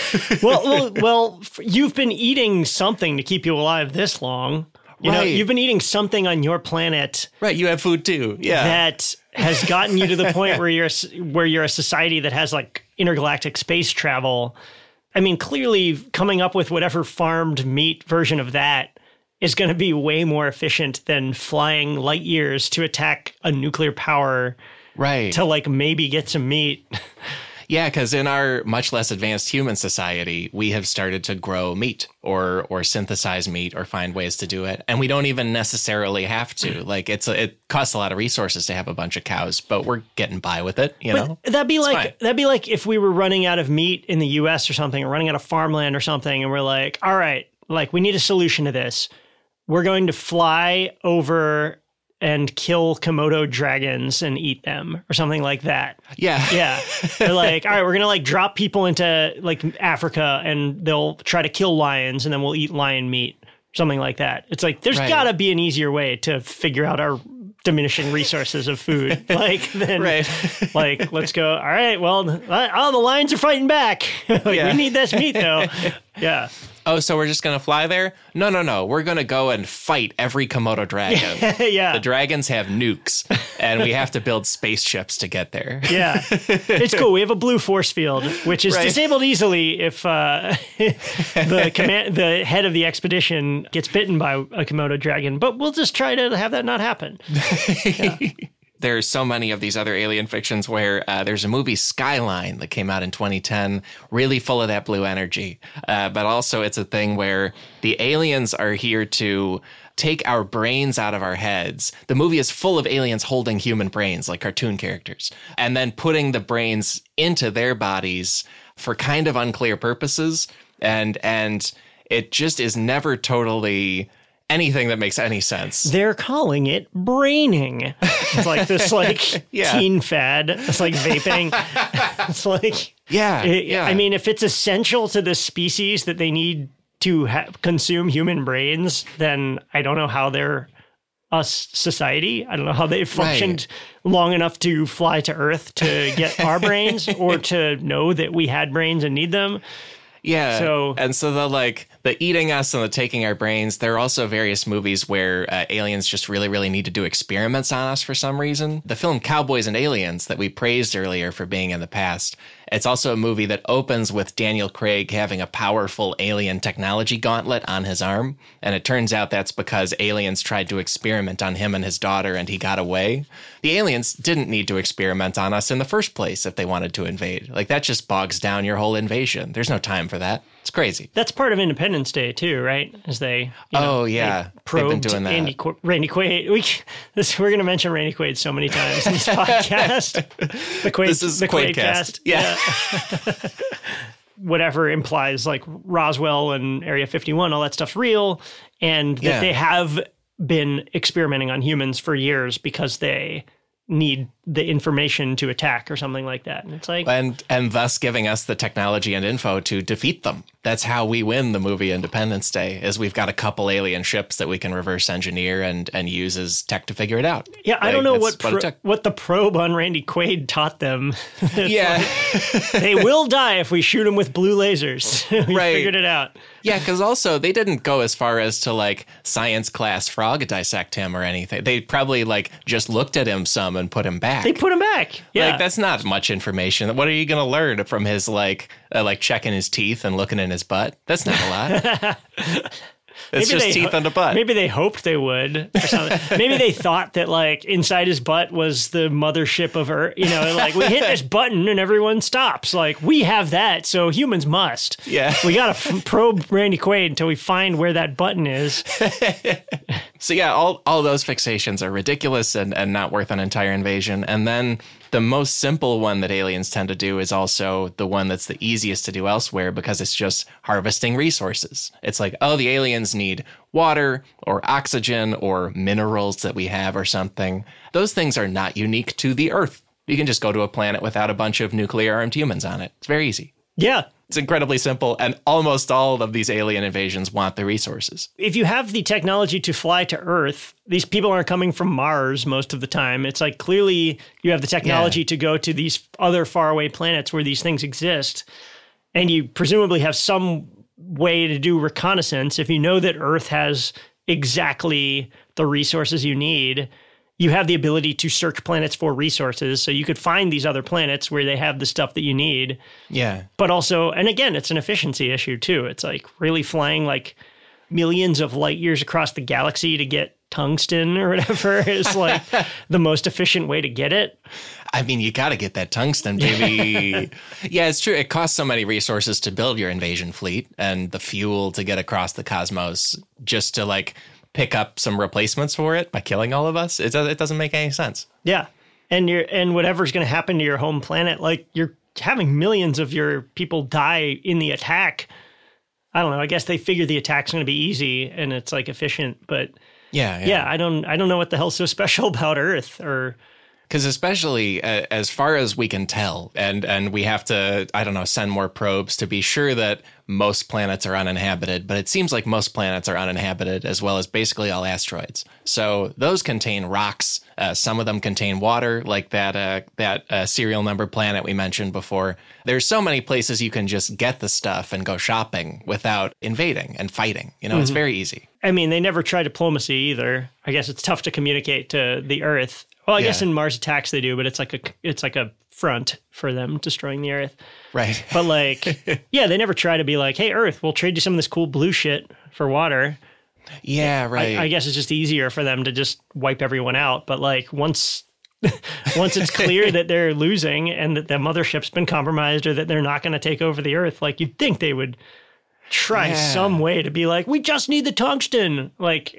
well, you've been eating something to keep you alive this long. You know, you've been eating something on your planet. Right, you have food too. Yeah, that has gotten you to the point where you're a society that has like intergalactic space travel. I mean, clearly, coming up with whatever farmed meat version of that is going to be way more efficient than flying light years to attack a nuclear power. Right. To like maybe get some meat. Yeah, because in our much less advanced human society, we have started to grow meat or synthesize meat or find ways to do it. And we don't even necessarily have to. Like it costs a lot of resources to have a bunch of cows, but we're getting by with it, you know? That'd be like if we were running out of meat in the US or something, or running out of farmland or something, and we're like, all right, like we need a solution to this. We're going to fly over and kill Komodo dragons and eat them or something like that. Yeah. Yeah. They're like, all right, we're going to like drop people into like Africa and they'll try to kill lions and then we'll eat lion meat, something like that. It's like, there's got to be an easier way to figure out our diminishing resources of food. Like, then, like, let's go, all right, well, the lions are fighting back. We need this meat though. Yeah. Oh, so we're just going to fly there? No. We're going to go and fight every Komodo dragon. Yeah. The dragons have nukes, and we have to build spaceships to get there. Yeah. It's cool. We have a blue force field, which is disabled easily if the head of the expedition gets bitten by a Komodo dragon. But we'll just try to have that not happen. Yeah. There's so many of these other alien fictions where there's a movie, Skyline, that came out in 2010, really full of that blue energy. But also it's a thing where the aliens are here to take our brains out of our heads. The movie is full of aliens holding human brains like cartoon characters and then putting the brains into their bodies for kind of unclear purposes. And it just is never totally anything that makes any sense. They're calling it braining. It's like this teen fad. It's like vaping. It's like, I mean, if it's essential to the species that they need to consume human brains, then I don't know how they're us society. I don't know how they functioned long enough to fly to Earth to get our brains or to know that we had brains and need them. Yeah. So the eating us and the taking our brains. There are also various movies where aliens just really, really need to do experiments on us for some reason. The film Cowboys and Aliens that we praised earlier for being in the past, it's also a movie that opens with Daniel Craig having a powerful alien technology gauntlet on his arm. And it turns out that's because aliens tried to experiment on him and his daughter and he got away. The aliens didn't need to experiment on us in the first place if they wanted to invade. Like, that just bogs down your whole invasion. There's no time for that. It's crazy. That's part of Independence Day too, right? As they, they probed been doing that. Randy Quaid. We're going to mention Randy Quaid so many times in this podcast. This is the Quaidcast. Yeah. Whatever implies like Roswell and Area 51, all that stuff's real, and that they have been experimenting on humans for years because they need the information to attack or something like that. And it's like, and thus giving us the technology and info to defeat them. That's how we win the movie Independence Day, is we've got a couple alien ships that we can reverse engineer and use as tech to figure it out. Yeah, I don't know what the probe on Randy Quaid taught them. Yeah. They will die if we shoot them with blue lasers. We figured it out. Yeah, because also they didn't go as far as to like science class frog dissect him or anything. They probably like just looked at him some and put him back. They put him back. Yeah. Like, that's not much information. What are you going to learn from his like checking his teeth and looking in his butt? That's not a lot. It's just teeth and a butt. Maybe they hoped they would or something. Maybe they thought that like inside his butt was the mothership of Earth. You know, like we hit this button and everyone stops. Like, we have that, so humans must. Yeah. We got to probe Randy Quaid until we find where that button is. So yeah, all those fixations are ridiculous and not worth an entire invasion. And then the most simple one that aliens tend to do is also the one that's the easiest to do elsewhere, because it's just harvesting resources. It's like, oh, the aliens need water or oxygen or minerals that we have or something. Those things are not unique to the Earth. You can just go to a planet without a bunch of nuclear-armed humans on it. It's very easy. Yeah. It's incredibly simple, and almost all of these alien invasions want the resources. If you have the technology to fly to Earth, these people aren't coming from Mars most of the time. It's like, clearly you have the technology to go to these other faraway planets where these things exist, and you presumably have some way to do reconnaissance. If you know that Earth has exactly the resources you need, you have the ability to search planets for resources. So you could find these other planets where they have the stuff that you need. Yeah. But also, and again, it's an efficiency issue too. It's like really flying like millions of light years across the galaxy to get tungsten or whatever is like the most efficient way to get it. I mean, you got to get that tungsten, baby. Yeah, it's true. It costs so many resources to build your invasion fleet and the fuel to get across the cosmos just to like pick up some replacements for it by killing all of us. It doesn't make any sense. Yeah. And whatever's going to happen to your home planet, like you're having millions of your people die in the attack. I don't know. I guess they figure the attack's going to be easy and it's like efficient, but yeah, I don't know what the hell's so special about Earth. Or because especially as far as we can tell, and we have to, I don't know, send more probes to be sure that most planets are uninhabited, but it seems like most planets are uninhabited, as well as basically all asteroids. So those contain rocks. Some of them contain water, like that serial number planet we mentioned before. There's so many places you can just get the stuff and go shopping without invading and fighting. You know, It's very easy. I mean, they never try diplomacy either. I guess it's tough to communicate to the Earth. Well, I guess in Mars Attacks they do, but it's like a front for them destroying the Earth. Right. But like, yeah, they never try to be like, hey, Earth, we'll trade you some of this cool blue shit for water. Yeah, right. I guess it's just easier for them to just wipe everyone out. But like once it's clear that they're losing and that the mothership's been compromised or that they're not going to take over the Earth, like you'd think they would try some way to be like, we just need the tungsten. Like,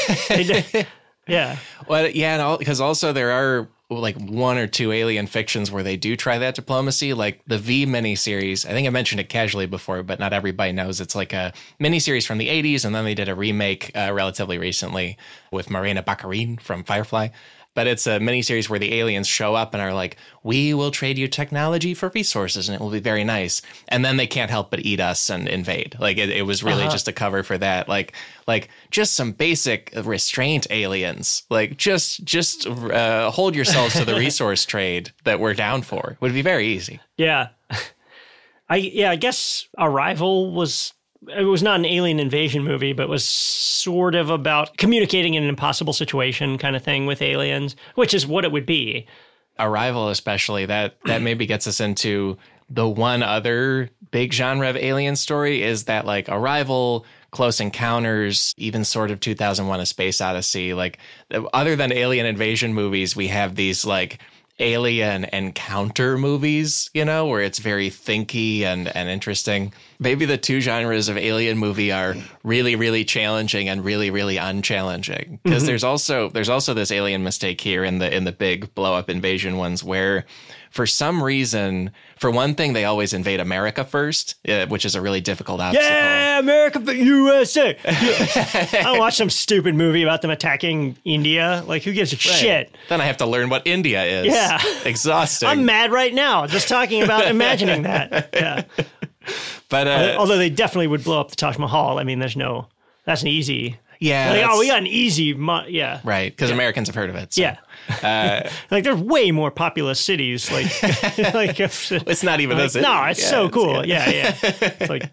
yeah. Well, yeah, because also there are like one or two alien fictions where they do try that diplomacy, like the V miniseries. I think I mentioned it casually before, but not everybody knows. It's like a miniseries from the 80s, and then they did a remake relatively recently with Morena Baccarin from Firefly. But it's a miniseries where the aliens show up and are like, we will trade you technology for resources and it will be very nice. And then they can't help but eat us and invade. Like it was really just a cover for that. Like just some basic restraint aliens. Like just hold yourselves to the resource trade that we're down for. Would be very easy. Yeah. I guess Arrival was it was not an alien invasion movie, but was sort of about communicating in an impossible situation kind of thing with aliens, which is what it would be. Arrival, especially, that maybe gets us into the one other big genre of alien story is that like Arrival, Close Encounters, even sort of 2001: A Space Odyssey. Like, other than alien invasion movies, we have these like alien encounter movies, you know, where it's very thinky and interesting. Maybe the two genres of alien movie are really, really challenging and really, really unchallenging. Because there's also this alien mistake here in the big blow up invasion ones where for some reason, for one thing, they always invade America first, which is a really difficult obstacle. Yeah, America, USA. I watched some stupid movie about them attacking India. Like, who gives a shit? Then I have to learn what India is. Yeah. Exhausting. I'm mad right now just talking about imagining that. Yeah. But although they definitely would blow up the Taj Mahal. I mean, that's an easy. Yeah. Like, we got an easy. Yeah. Right. Because Americans have heard of it. So. Yeah. Like, there's way more populous cities. Like it's not even this. No, it's so cool. Yeah. It's like.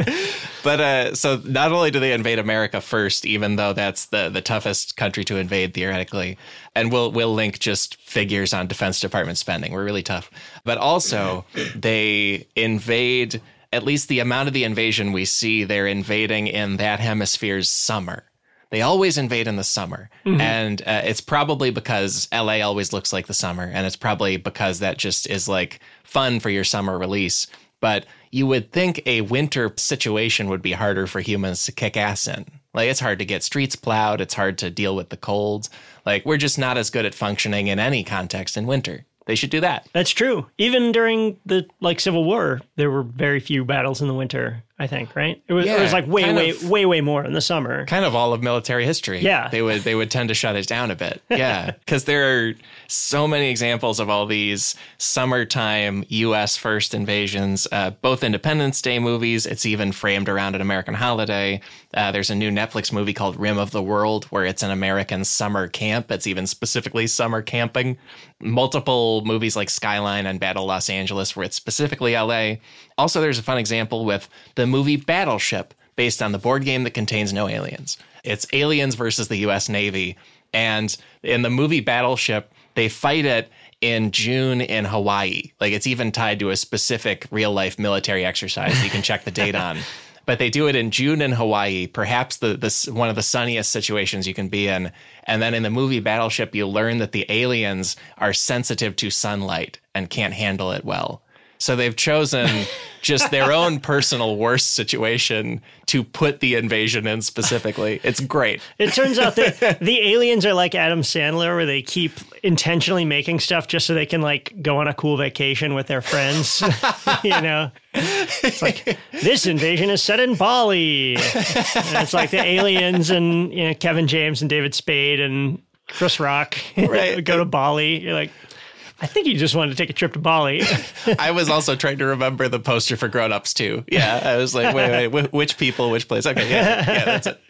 But so not only do they invade America first, even though that's the toughest country to invade theoretically, and we'll link just figures on Defense Department spending. We're really tough. But also they invade, at least the amount of the invasion we see, they're invading in that hemisphere's summer. They always invade in the summer. Mm-hmm. And it's probably because LA always looks like the summer. And it's probably because that just is like fun for your summer release. But you would think a winter situation would be harder for humans to kick ass in. Like, it's hard to get streets plowed. It's hard to deal with the cold. Like, we're just not as good at functioning in any context in winter. They should do that. That's true. Even during the Civil War, there were very few battles in the winter, I think, right? It was like way more in the summer. Kind of all of military history. Yeah. They would tend to shut it down a bit. Yeah. Because there are so many examples of all these summertime U.S. first invasions, both Independence Day movies. It's even framed around an American holiday. There's a new Netflix movie called Rim of the World, where it's an American summer camp. It's even specifically summer camping. Multiple movies like Skyline and Battle Los Angeles, where it's specifically LA. Also, there's a fun example with the movie Battleship, based on the board game that contains no aliens. It's aliens versus the U.S. Navy. And in the movie Battleship, they fight it in June in Hawaii. Like, it's even tied to a specific real life military exercise you can check the date on. But they do it in June in Hawaii, perhaps the one of the sunniest situations you can be in. And then in the movie Battleship, you learn that the aliens are sensitive to sunlight and can't handle it well. So they've chosen just their own personal worst situation to put the invasion in specifically. It's great. It turns out that the aliens are like Adam Sandler, where they keep intentionally making stuff just so they can like go on a cool vacation with their friends. You know, it's like, this invasion is set in Bali. And it's like the aliens and Kevin James and David Spade and Chris Rock go to Bali. You're like, I think he just wanted to take a trip to Bali. I was also trying to remember the poster for Grown Ups too. Yeah, I was like, wait, which people, which place? Okay, yeah, that's it.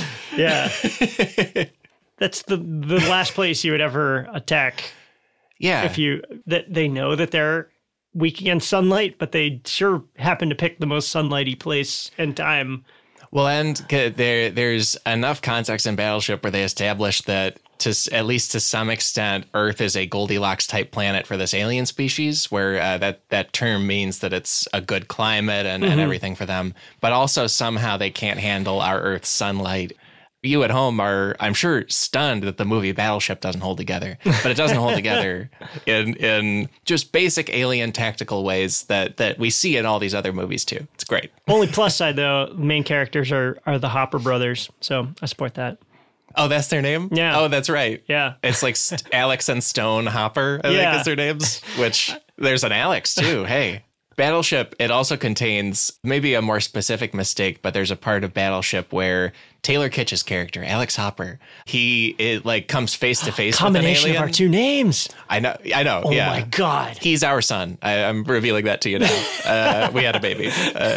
Yeah. That's the last place you would ever attack. Yeah. That they know that they're weak against sunlight, but they sure happen to pick the most sunlighty place and time. Well, and there's enough context in Battleship where they establish that, at least to some extent, Earth is a Goldilocks type planet for this alien species, where that term means that it's a good climate and everything for them. But also somehow they can't handle our Earth's sunlight. You at home are, I'm sure, stunned that the movie Battleship doesn't hold together. But it doesn't hold together in just basic alien tactical ways that we see in all these other movies too. It's great. Only plus side, though, main characters are the Hopper brothers. So I support that. Oh, that's their name? Yeah. Oh, that's right. Yeah. It's like Alex and Stone Hopper, I think is their names, which there's an Alex too. Hey. Battleship, it also contains maybe a more specific mistake, but there's a part of Battleship where Taylor Kitsch's character, Alex Hopper, he comes face to face with an alien. Combination of our two names. I know. Oh yeah. My God. He's our son. I'm revealing that to you now. We had a baby.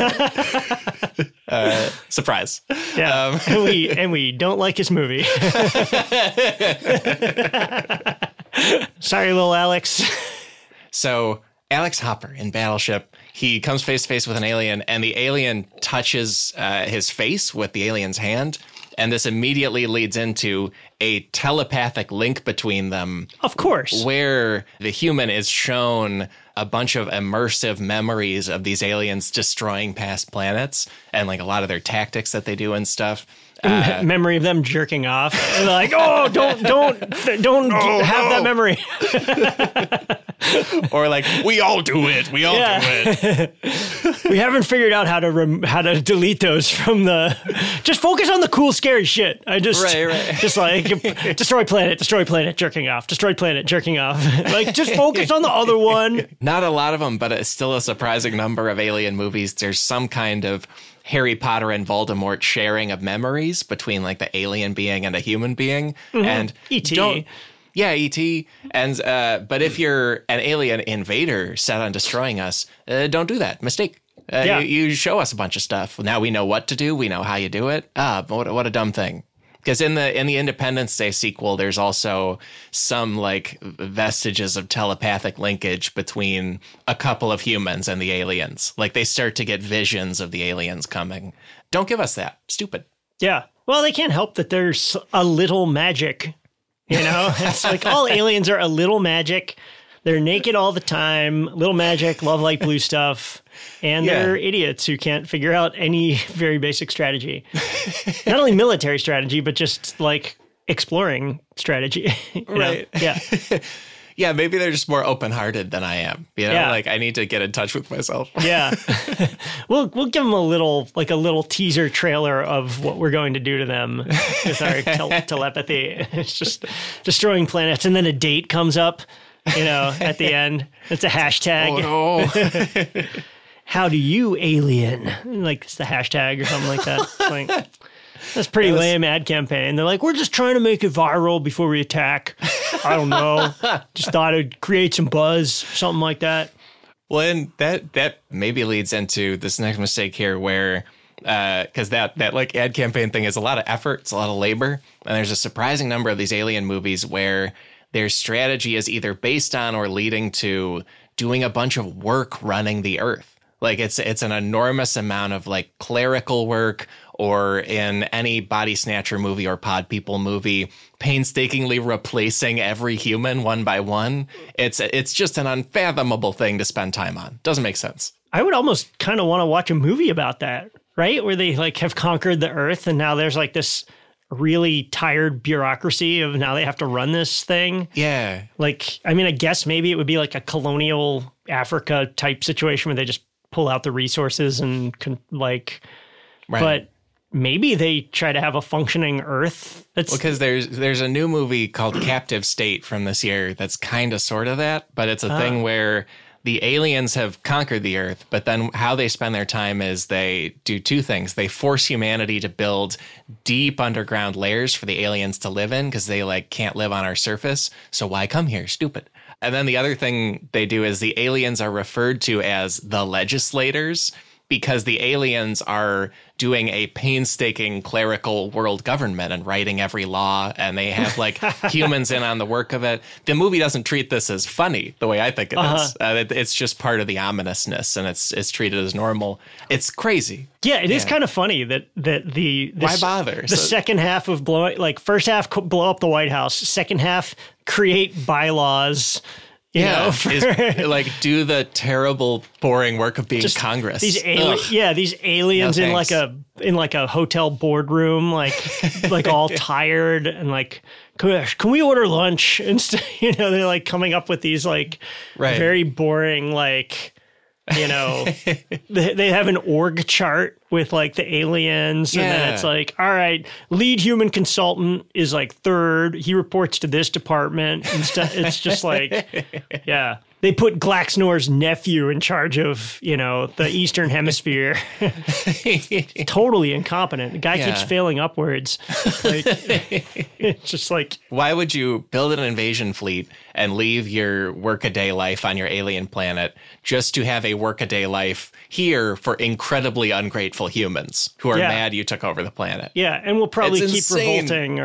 Surprise. Yeah. And we don't like his movie. Sorry, little Alex. So Alex Hopper in Battleship, he comes face to face with an alien, and the alien touches his face with the alien's hand, and this immediately leads into a telepathic link between them. Of course. Where the human is shown a bunch of immersive memories of these aliens destroying past planets, and like a lot of their tactics that they do and stuff. Memory of them jerking off. And they're like, oh, don't have that memory. Or like, we all do it. We all do it. We haven't figured out how to delete those from the. Just focus on the cool, scary shit. Right. Just like destroy planet, jerking off. Destroy planet, jerking off. Like, just focus on the other one. Not a lot of them, but it's still a surprising number of alien movies. There's some kind of Harry Potter and Voldemort sharing of memories between like the alien being and a human being. And E.T. Yeah, E.T. And but if you're an alien invader set on destroying us, don't do that. Mistake. You show us a bunch of stuff. Now we know what to do. We know how you do it. What a dumb thing. Because in the Independence Day sequel, there's also some like vestiges of telepathic linkage between a couple of humans and the aliens. Like they start to get visions of the aliens coming. Don't give us that. Stupid. Yeah. Well, they can't help that there's a little magic. You know, it's like all aliens are a little magic. They're naked all the time. Little magic, love light blue stuff. And they're idiots who can't figure out any very basic strategy. Not only military strategy, but just like exploring strategy. Right. Know? Yeah. Yeah, maybe they're just more open-hearted than I am. You know, like I need to get in touch with myself. Yeah. We'll give them a little teaser trailer of what we're going to do to them with our telepathy. It's just destroying planets. And then a date comes up, you know, at the end. It's a hashtag. Oh, no. How do you alien? Like it's the hashtag or something like that. Like, that's pretty lame ad campaign. They're like, we're just trying to make it viral before we attack. I don't know. Just thought it'd create some buzz, something like that. Well, and that maybe leads into this next mistake here where, because that like ad campaign thing is a lot of effort, it's a lot of labor. And there's a surprising number of these alien movies where their strategy is either based on or leading to doing a bunch of work running the Earth. Like it's an enormous amount of like clerical work, or in any Body Snatcher movie or Pod People movie, painstakingly replacing every human one by one. It's just an unfathomable thing to spend time on. Doesn't make sense. I would almost kind of want to watch a movie about that, right? Where they like have conquered the Earth and now there's like this really tired bureaucracy of now they have to run this thing. Yeah. Like, I mean, I guess maybe it would be like a colonial Africa type situation where they just pull out the resources and right. But maybe they try to have a functioning Earth. Because there's a new movie called Captive State from this year that's kind of sort of that, but it's a thing where the aliens have conquered the Earth, but then how they spend their time is they do two things. They force humanity to build deep underground layers for the aliens to live in because they like can't live on our surface. So why come here? Stupid. And then the other thing they do is the aliens are referred to as the legislators because the aliens are doing a painstaking clerical world government and writing every law, and they have like humans in on the work of it. The movie doesn't treat this as funny the way I think it is. It's just part of the ominousness, and it's treated as normal. It's crazy. Yeah, it is kind of funny that why bother? The second half of first half blow up the White House, second half create bylaws. You know, like do the terrible, boring work of being Congress. These aliens in like a hotel boardroom, like all tired and like, can we order lunch? Instead, you know, they're like coming up with these like very boring like. You know, they have an org chart with like the aliens, and then it's like, all right, lead human consultant is like third. He reports to this department. It's just like, they put Glaxnor's nephew in charge of, you know, the Eastern Hemisphere. Totally incompetent. The guy keeps failing upwards. Like, it's just like, why would you build an invasion fleet and leave your workaday life on your alien planet just to have a workaday life here for incredibly ungrateful humans who are mad you took over the planet? Yeah, and we'll probably keep revolting or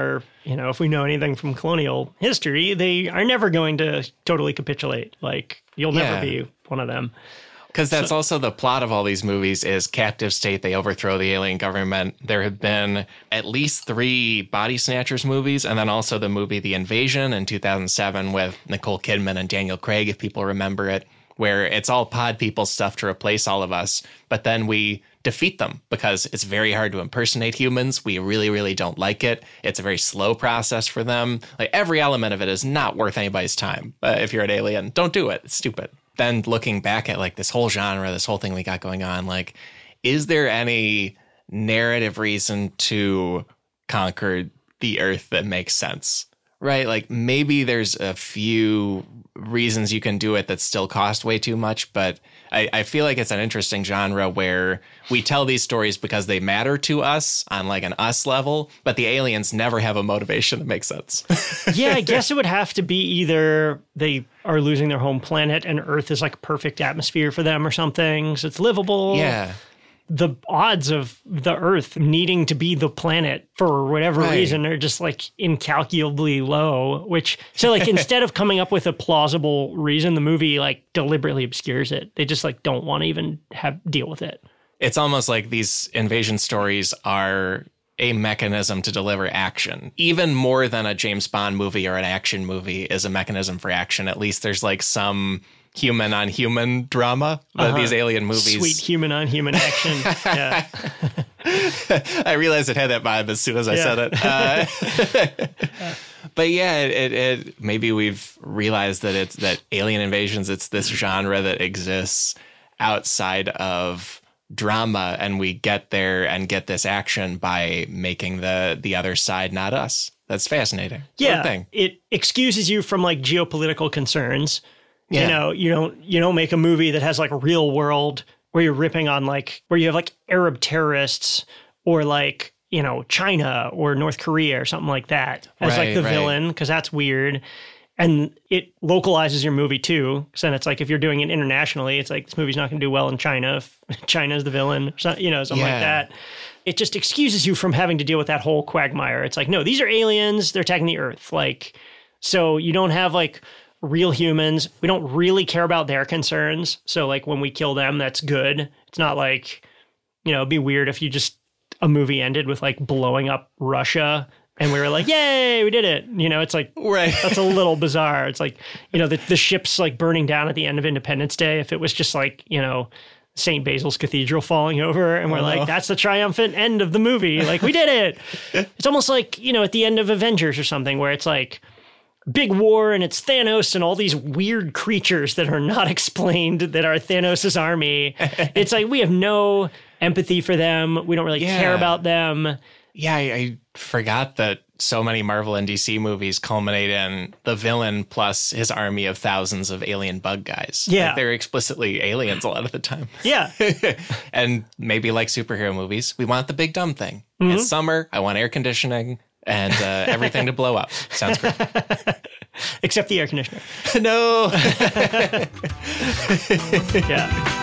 if we know anything from colonial history, they are never going to totally capitulate. Like, you'll never be one of them. Because that's also the plot of all these movies is captive state. They overthrow the alien government. There have been at least 3 Body Snatchers movies, and then also the movie The Invasion in 2007 with Nicole Kidman and Daniel Craig, if people remember it, where it's all pod people stuff to replace all of us. But then we defeat them because it's very hard to impersonate humans. We really, really don't like it. It's a very slow process for them. Like, every element of it is not worth anybody's time. If you're an alien, don't do it. It's stupid. Then looking back at like this whole genre, this whole thing we got going on, like, is there any narrative reason to conquer the Earth that makes sense? Right? Like, maybe there's a few reasons you can do it that still cost way too much, but I feel like it's an interesting genre where we tell these stories because they matter to us on like an us level, but the aliens never have a motivation that makes sense. Yeah, I guess it would have to be either they are losing their home planet and Earth is like perfect atmosphere for them or something, so it's livable. Yeah. The odds of the Earth needing to be the planet for whatever reason are just like incalculably low, so like instead of coming up with a plausible reason, the movie like deliberately obscures it. They just like don't want to even deal with it. It's almost like these invasion stories are a mechanism to deliver action. Even more than a James Bond movie or an action movie is a mechanism for action. At least there's like some human on human drama, but these alien movies, sweet human on human action. Yeah. I realized it had that vibe as soon as I said it. But yeah, it maybe we've realized that alien invasions, it's this genre that exists outside of drama, and we get there and get this action by making the other side not us. That's fascinating. Yeah, it excuses you from like geopolitical concerns. Yeah. You don't make a movie that has like a real world where you're ripping on like where you have like Arab terrorists or like, China or North Korea or something like that as like the villain, because that's weird. And it localizes your movie too. So then it's like if you're doing it internationally, it's like this movie's not going to do well in China if China's the villain, or something like that. It just excuses you from having to deal with that whole quagmire. It's like, no, these are aliens. They're attacking the Earth. Like, so you don't have like real humans. We don't really care about their concerns. So like when we kill them, that's good. It's not like, it'd be weird if a movie ended with like blowing up Russia and we were like, yay, we did it. It's like, that's a little bizarre. It's like, the ship's like burning down at the end of Independence Day. If it was just like, St. Basil's Cathedral falling over and we're like, that's the triumphant end of the movie. Like, we did it. It's almost like, at the end of Avengers or something where it's like, big war and it's Thanos and all these weird creatures that are not explained that are Thanos' army. It's like we have no empathy for them. We don't really care about them. Yeah, I forgot that so many Marvel and DC movies culminate in the villain plus his army of thousands of alien bug guys. Yeah. Like, they're explicitly aliens a lot of the time. Yeah. And maybe like superhero movies, we want the big dumb thing. Mm-hmm. It's summer. I want air conditioning. And everything to blow up. Sounds great. Except the air conditioner. No. Yeah.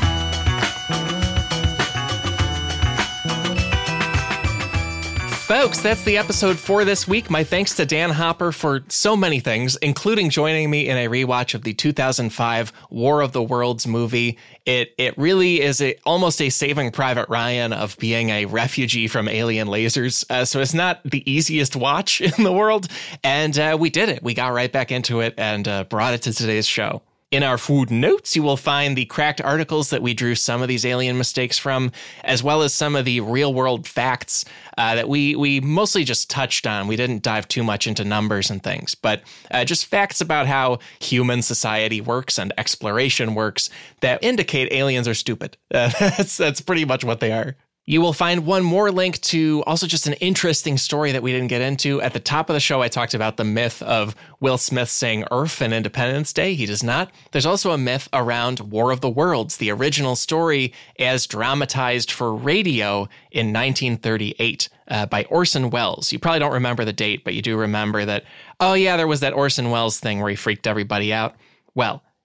Folks, that's the episode for this week. My thanks to Dan Hopper for so many things, including joining me in a rewatch of the 2005 War of the Worlds movie. It really is almost a Saving Private Ryan of being a refugee from alien lasers. So it's not the easiest watch in the world. And we did it. We got right back into it and brought it to today's show. In our food notes, you will find the cracked articles that we drew some of these alien mistakes from, as well as some of the real-world facts that we mostly just touched on. We didn't dive too much into numbers and things, but just facts about how human society works and exploration works that indicate aliens are stupid. That's pretty much what they are. You will find one more link to also just an interesting story that we didn't get into. At the top of the show, I talked about the myth of Will Smith saying "Earth" in Independence Day. He does not. There's also a myth around War of the Worlds, the original story as dramatized for radio in 1938 by Orson Welles. You probably don't remember the date, but you do remember that, oh yeah, there was that Orson Welles thing where he freaked everybody out. Well,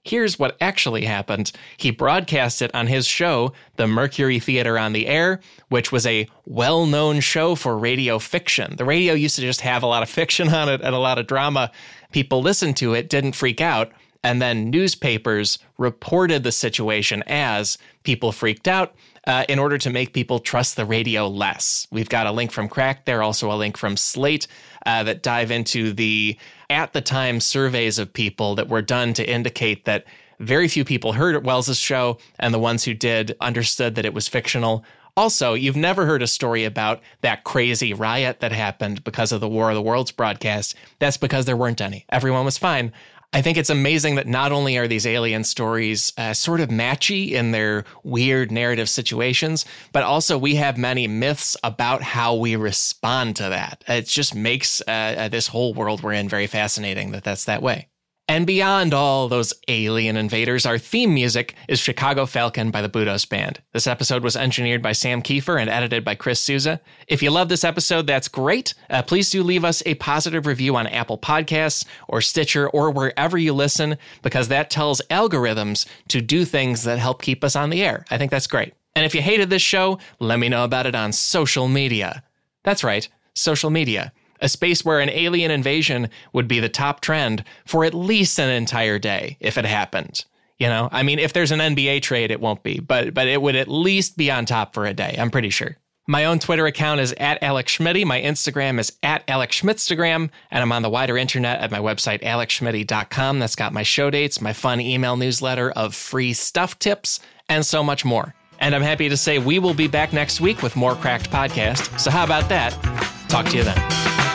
Here's what actually happened. He broadcast it on his show, The Mercury Theater on the Air, which was a well-known show for radio fiction. The radio used to just have a lot of fiction on it and a lot of drama. People listened to it, didn't freak out, and then newspapers reported the situation as people freaked out in order to make people trust the radio less. We've got a link from Cracked there, also a link from Slate that dive into the, at the time, surveys of people that were done to indicate that very few people heard Wells's show, and the ones who did understood that it was fictional. Also, you've never heard a story about that crazy riot that happened because of the War of the Worlds broadcast. That's because there weren't any. Everyone was fine. I think it's amazing that not only are these alien stories sort of matchy in their weird narrative situations, but also we have many myths about how we respond to that. It just makes this whole world we're in very fascinating that that's that way. And beyond all those alien invaders, our theme music is Chicago Falcon by the Budos Band. This episode was engineered by Sam Kiefer and edited by Chris Souza. If you love this episode, that's great. Please do leave us a positive review on Apple Podcasts or Stitcher or wherever you listen, because that tells algorithms to do things that help keep us on the air. I think that's great. And if you hated this show, let me know about it on social media. That's right, social media. A space where an alien invasion would be the top trend for at least an entire day if it happened. You know, I mean, if there's an NBA trade, it won't be, but it would at least be on top for a day, I'm pretty sure. My own Twitter account is @AlexSchmitty. My Instagram is @AlexSchmittstagram. And I'm on the wider internet at my website, alexschmitty.com. That's got my show dates, my fun email newsletter of free stuff tips, and so much more. And I'm happy to say we will be back next week with more Cracked Podcast. So how about that? Talk to you then.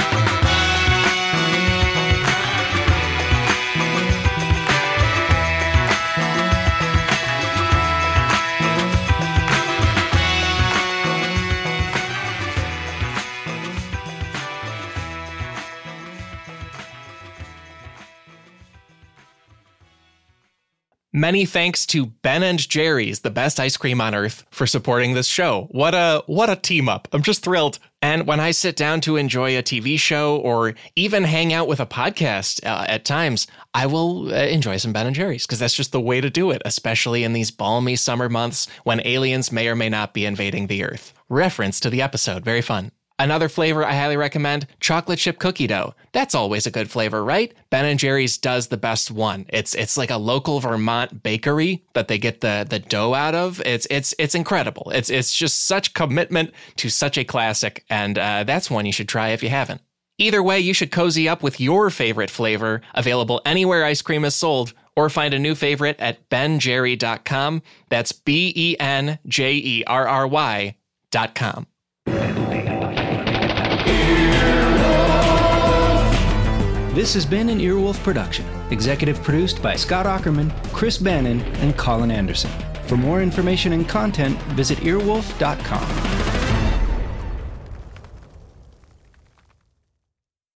Many thanks to Ben & Jerry's, the best ice cream on earth, for supporting this show. What a team up. I'm just thrilled. And when I sit down to enjoy a TV show or even hang out with a podcast at times, I will enjoy some Ben & Jerry's because that's just the way to do it, especially in these balmy summer months when aliens may or may not be invading the Earth. Reference to the episode. Very fun. Another flavor I highly recommend, chocolate chip cookie dough. That's always a good flavor, right? Ben & Jerry's does the best one. It's like a local Vermont bakery that they get the dough out of. It's incredible. It's just such commitment to such a classic, and that's one you should try if you haven't. Either way, you should cozy up with your favorite flavor, available anywhere ice cream is sold, or find a new favorite at benjerry.com. That's BENJERRY.com. This has been an Earwolf production, executive produced by Scott Aukerman, Chris Bannon, and Colin Anderson. For more information and content, visit earwolf.com.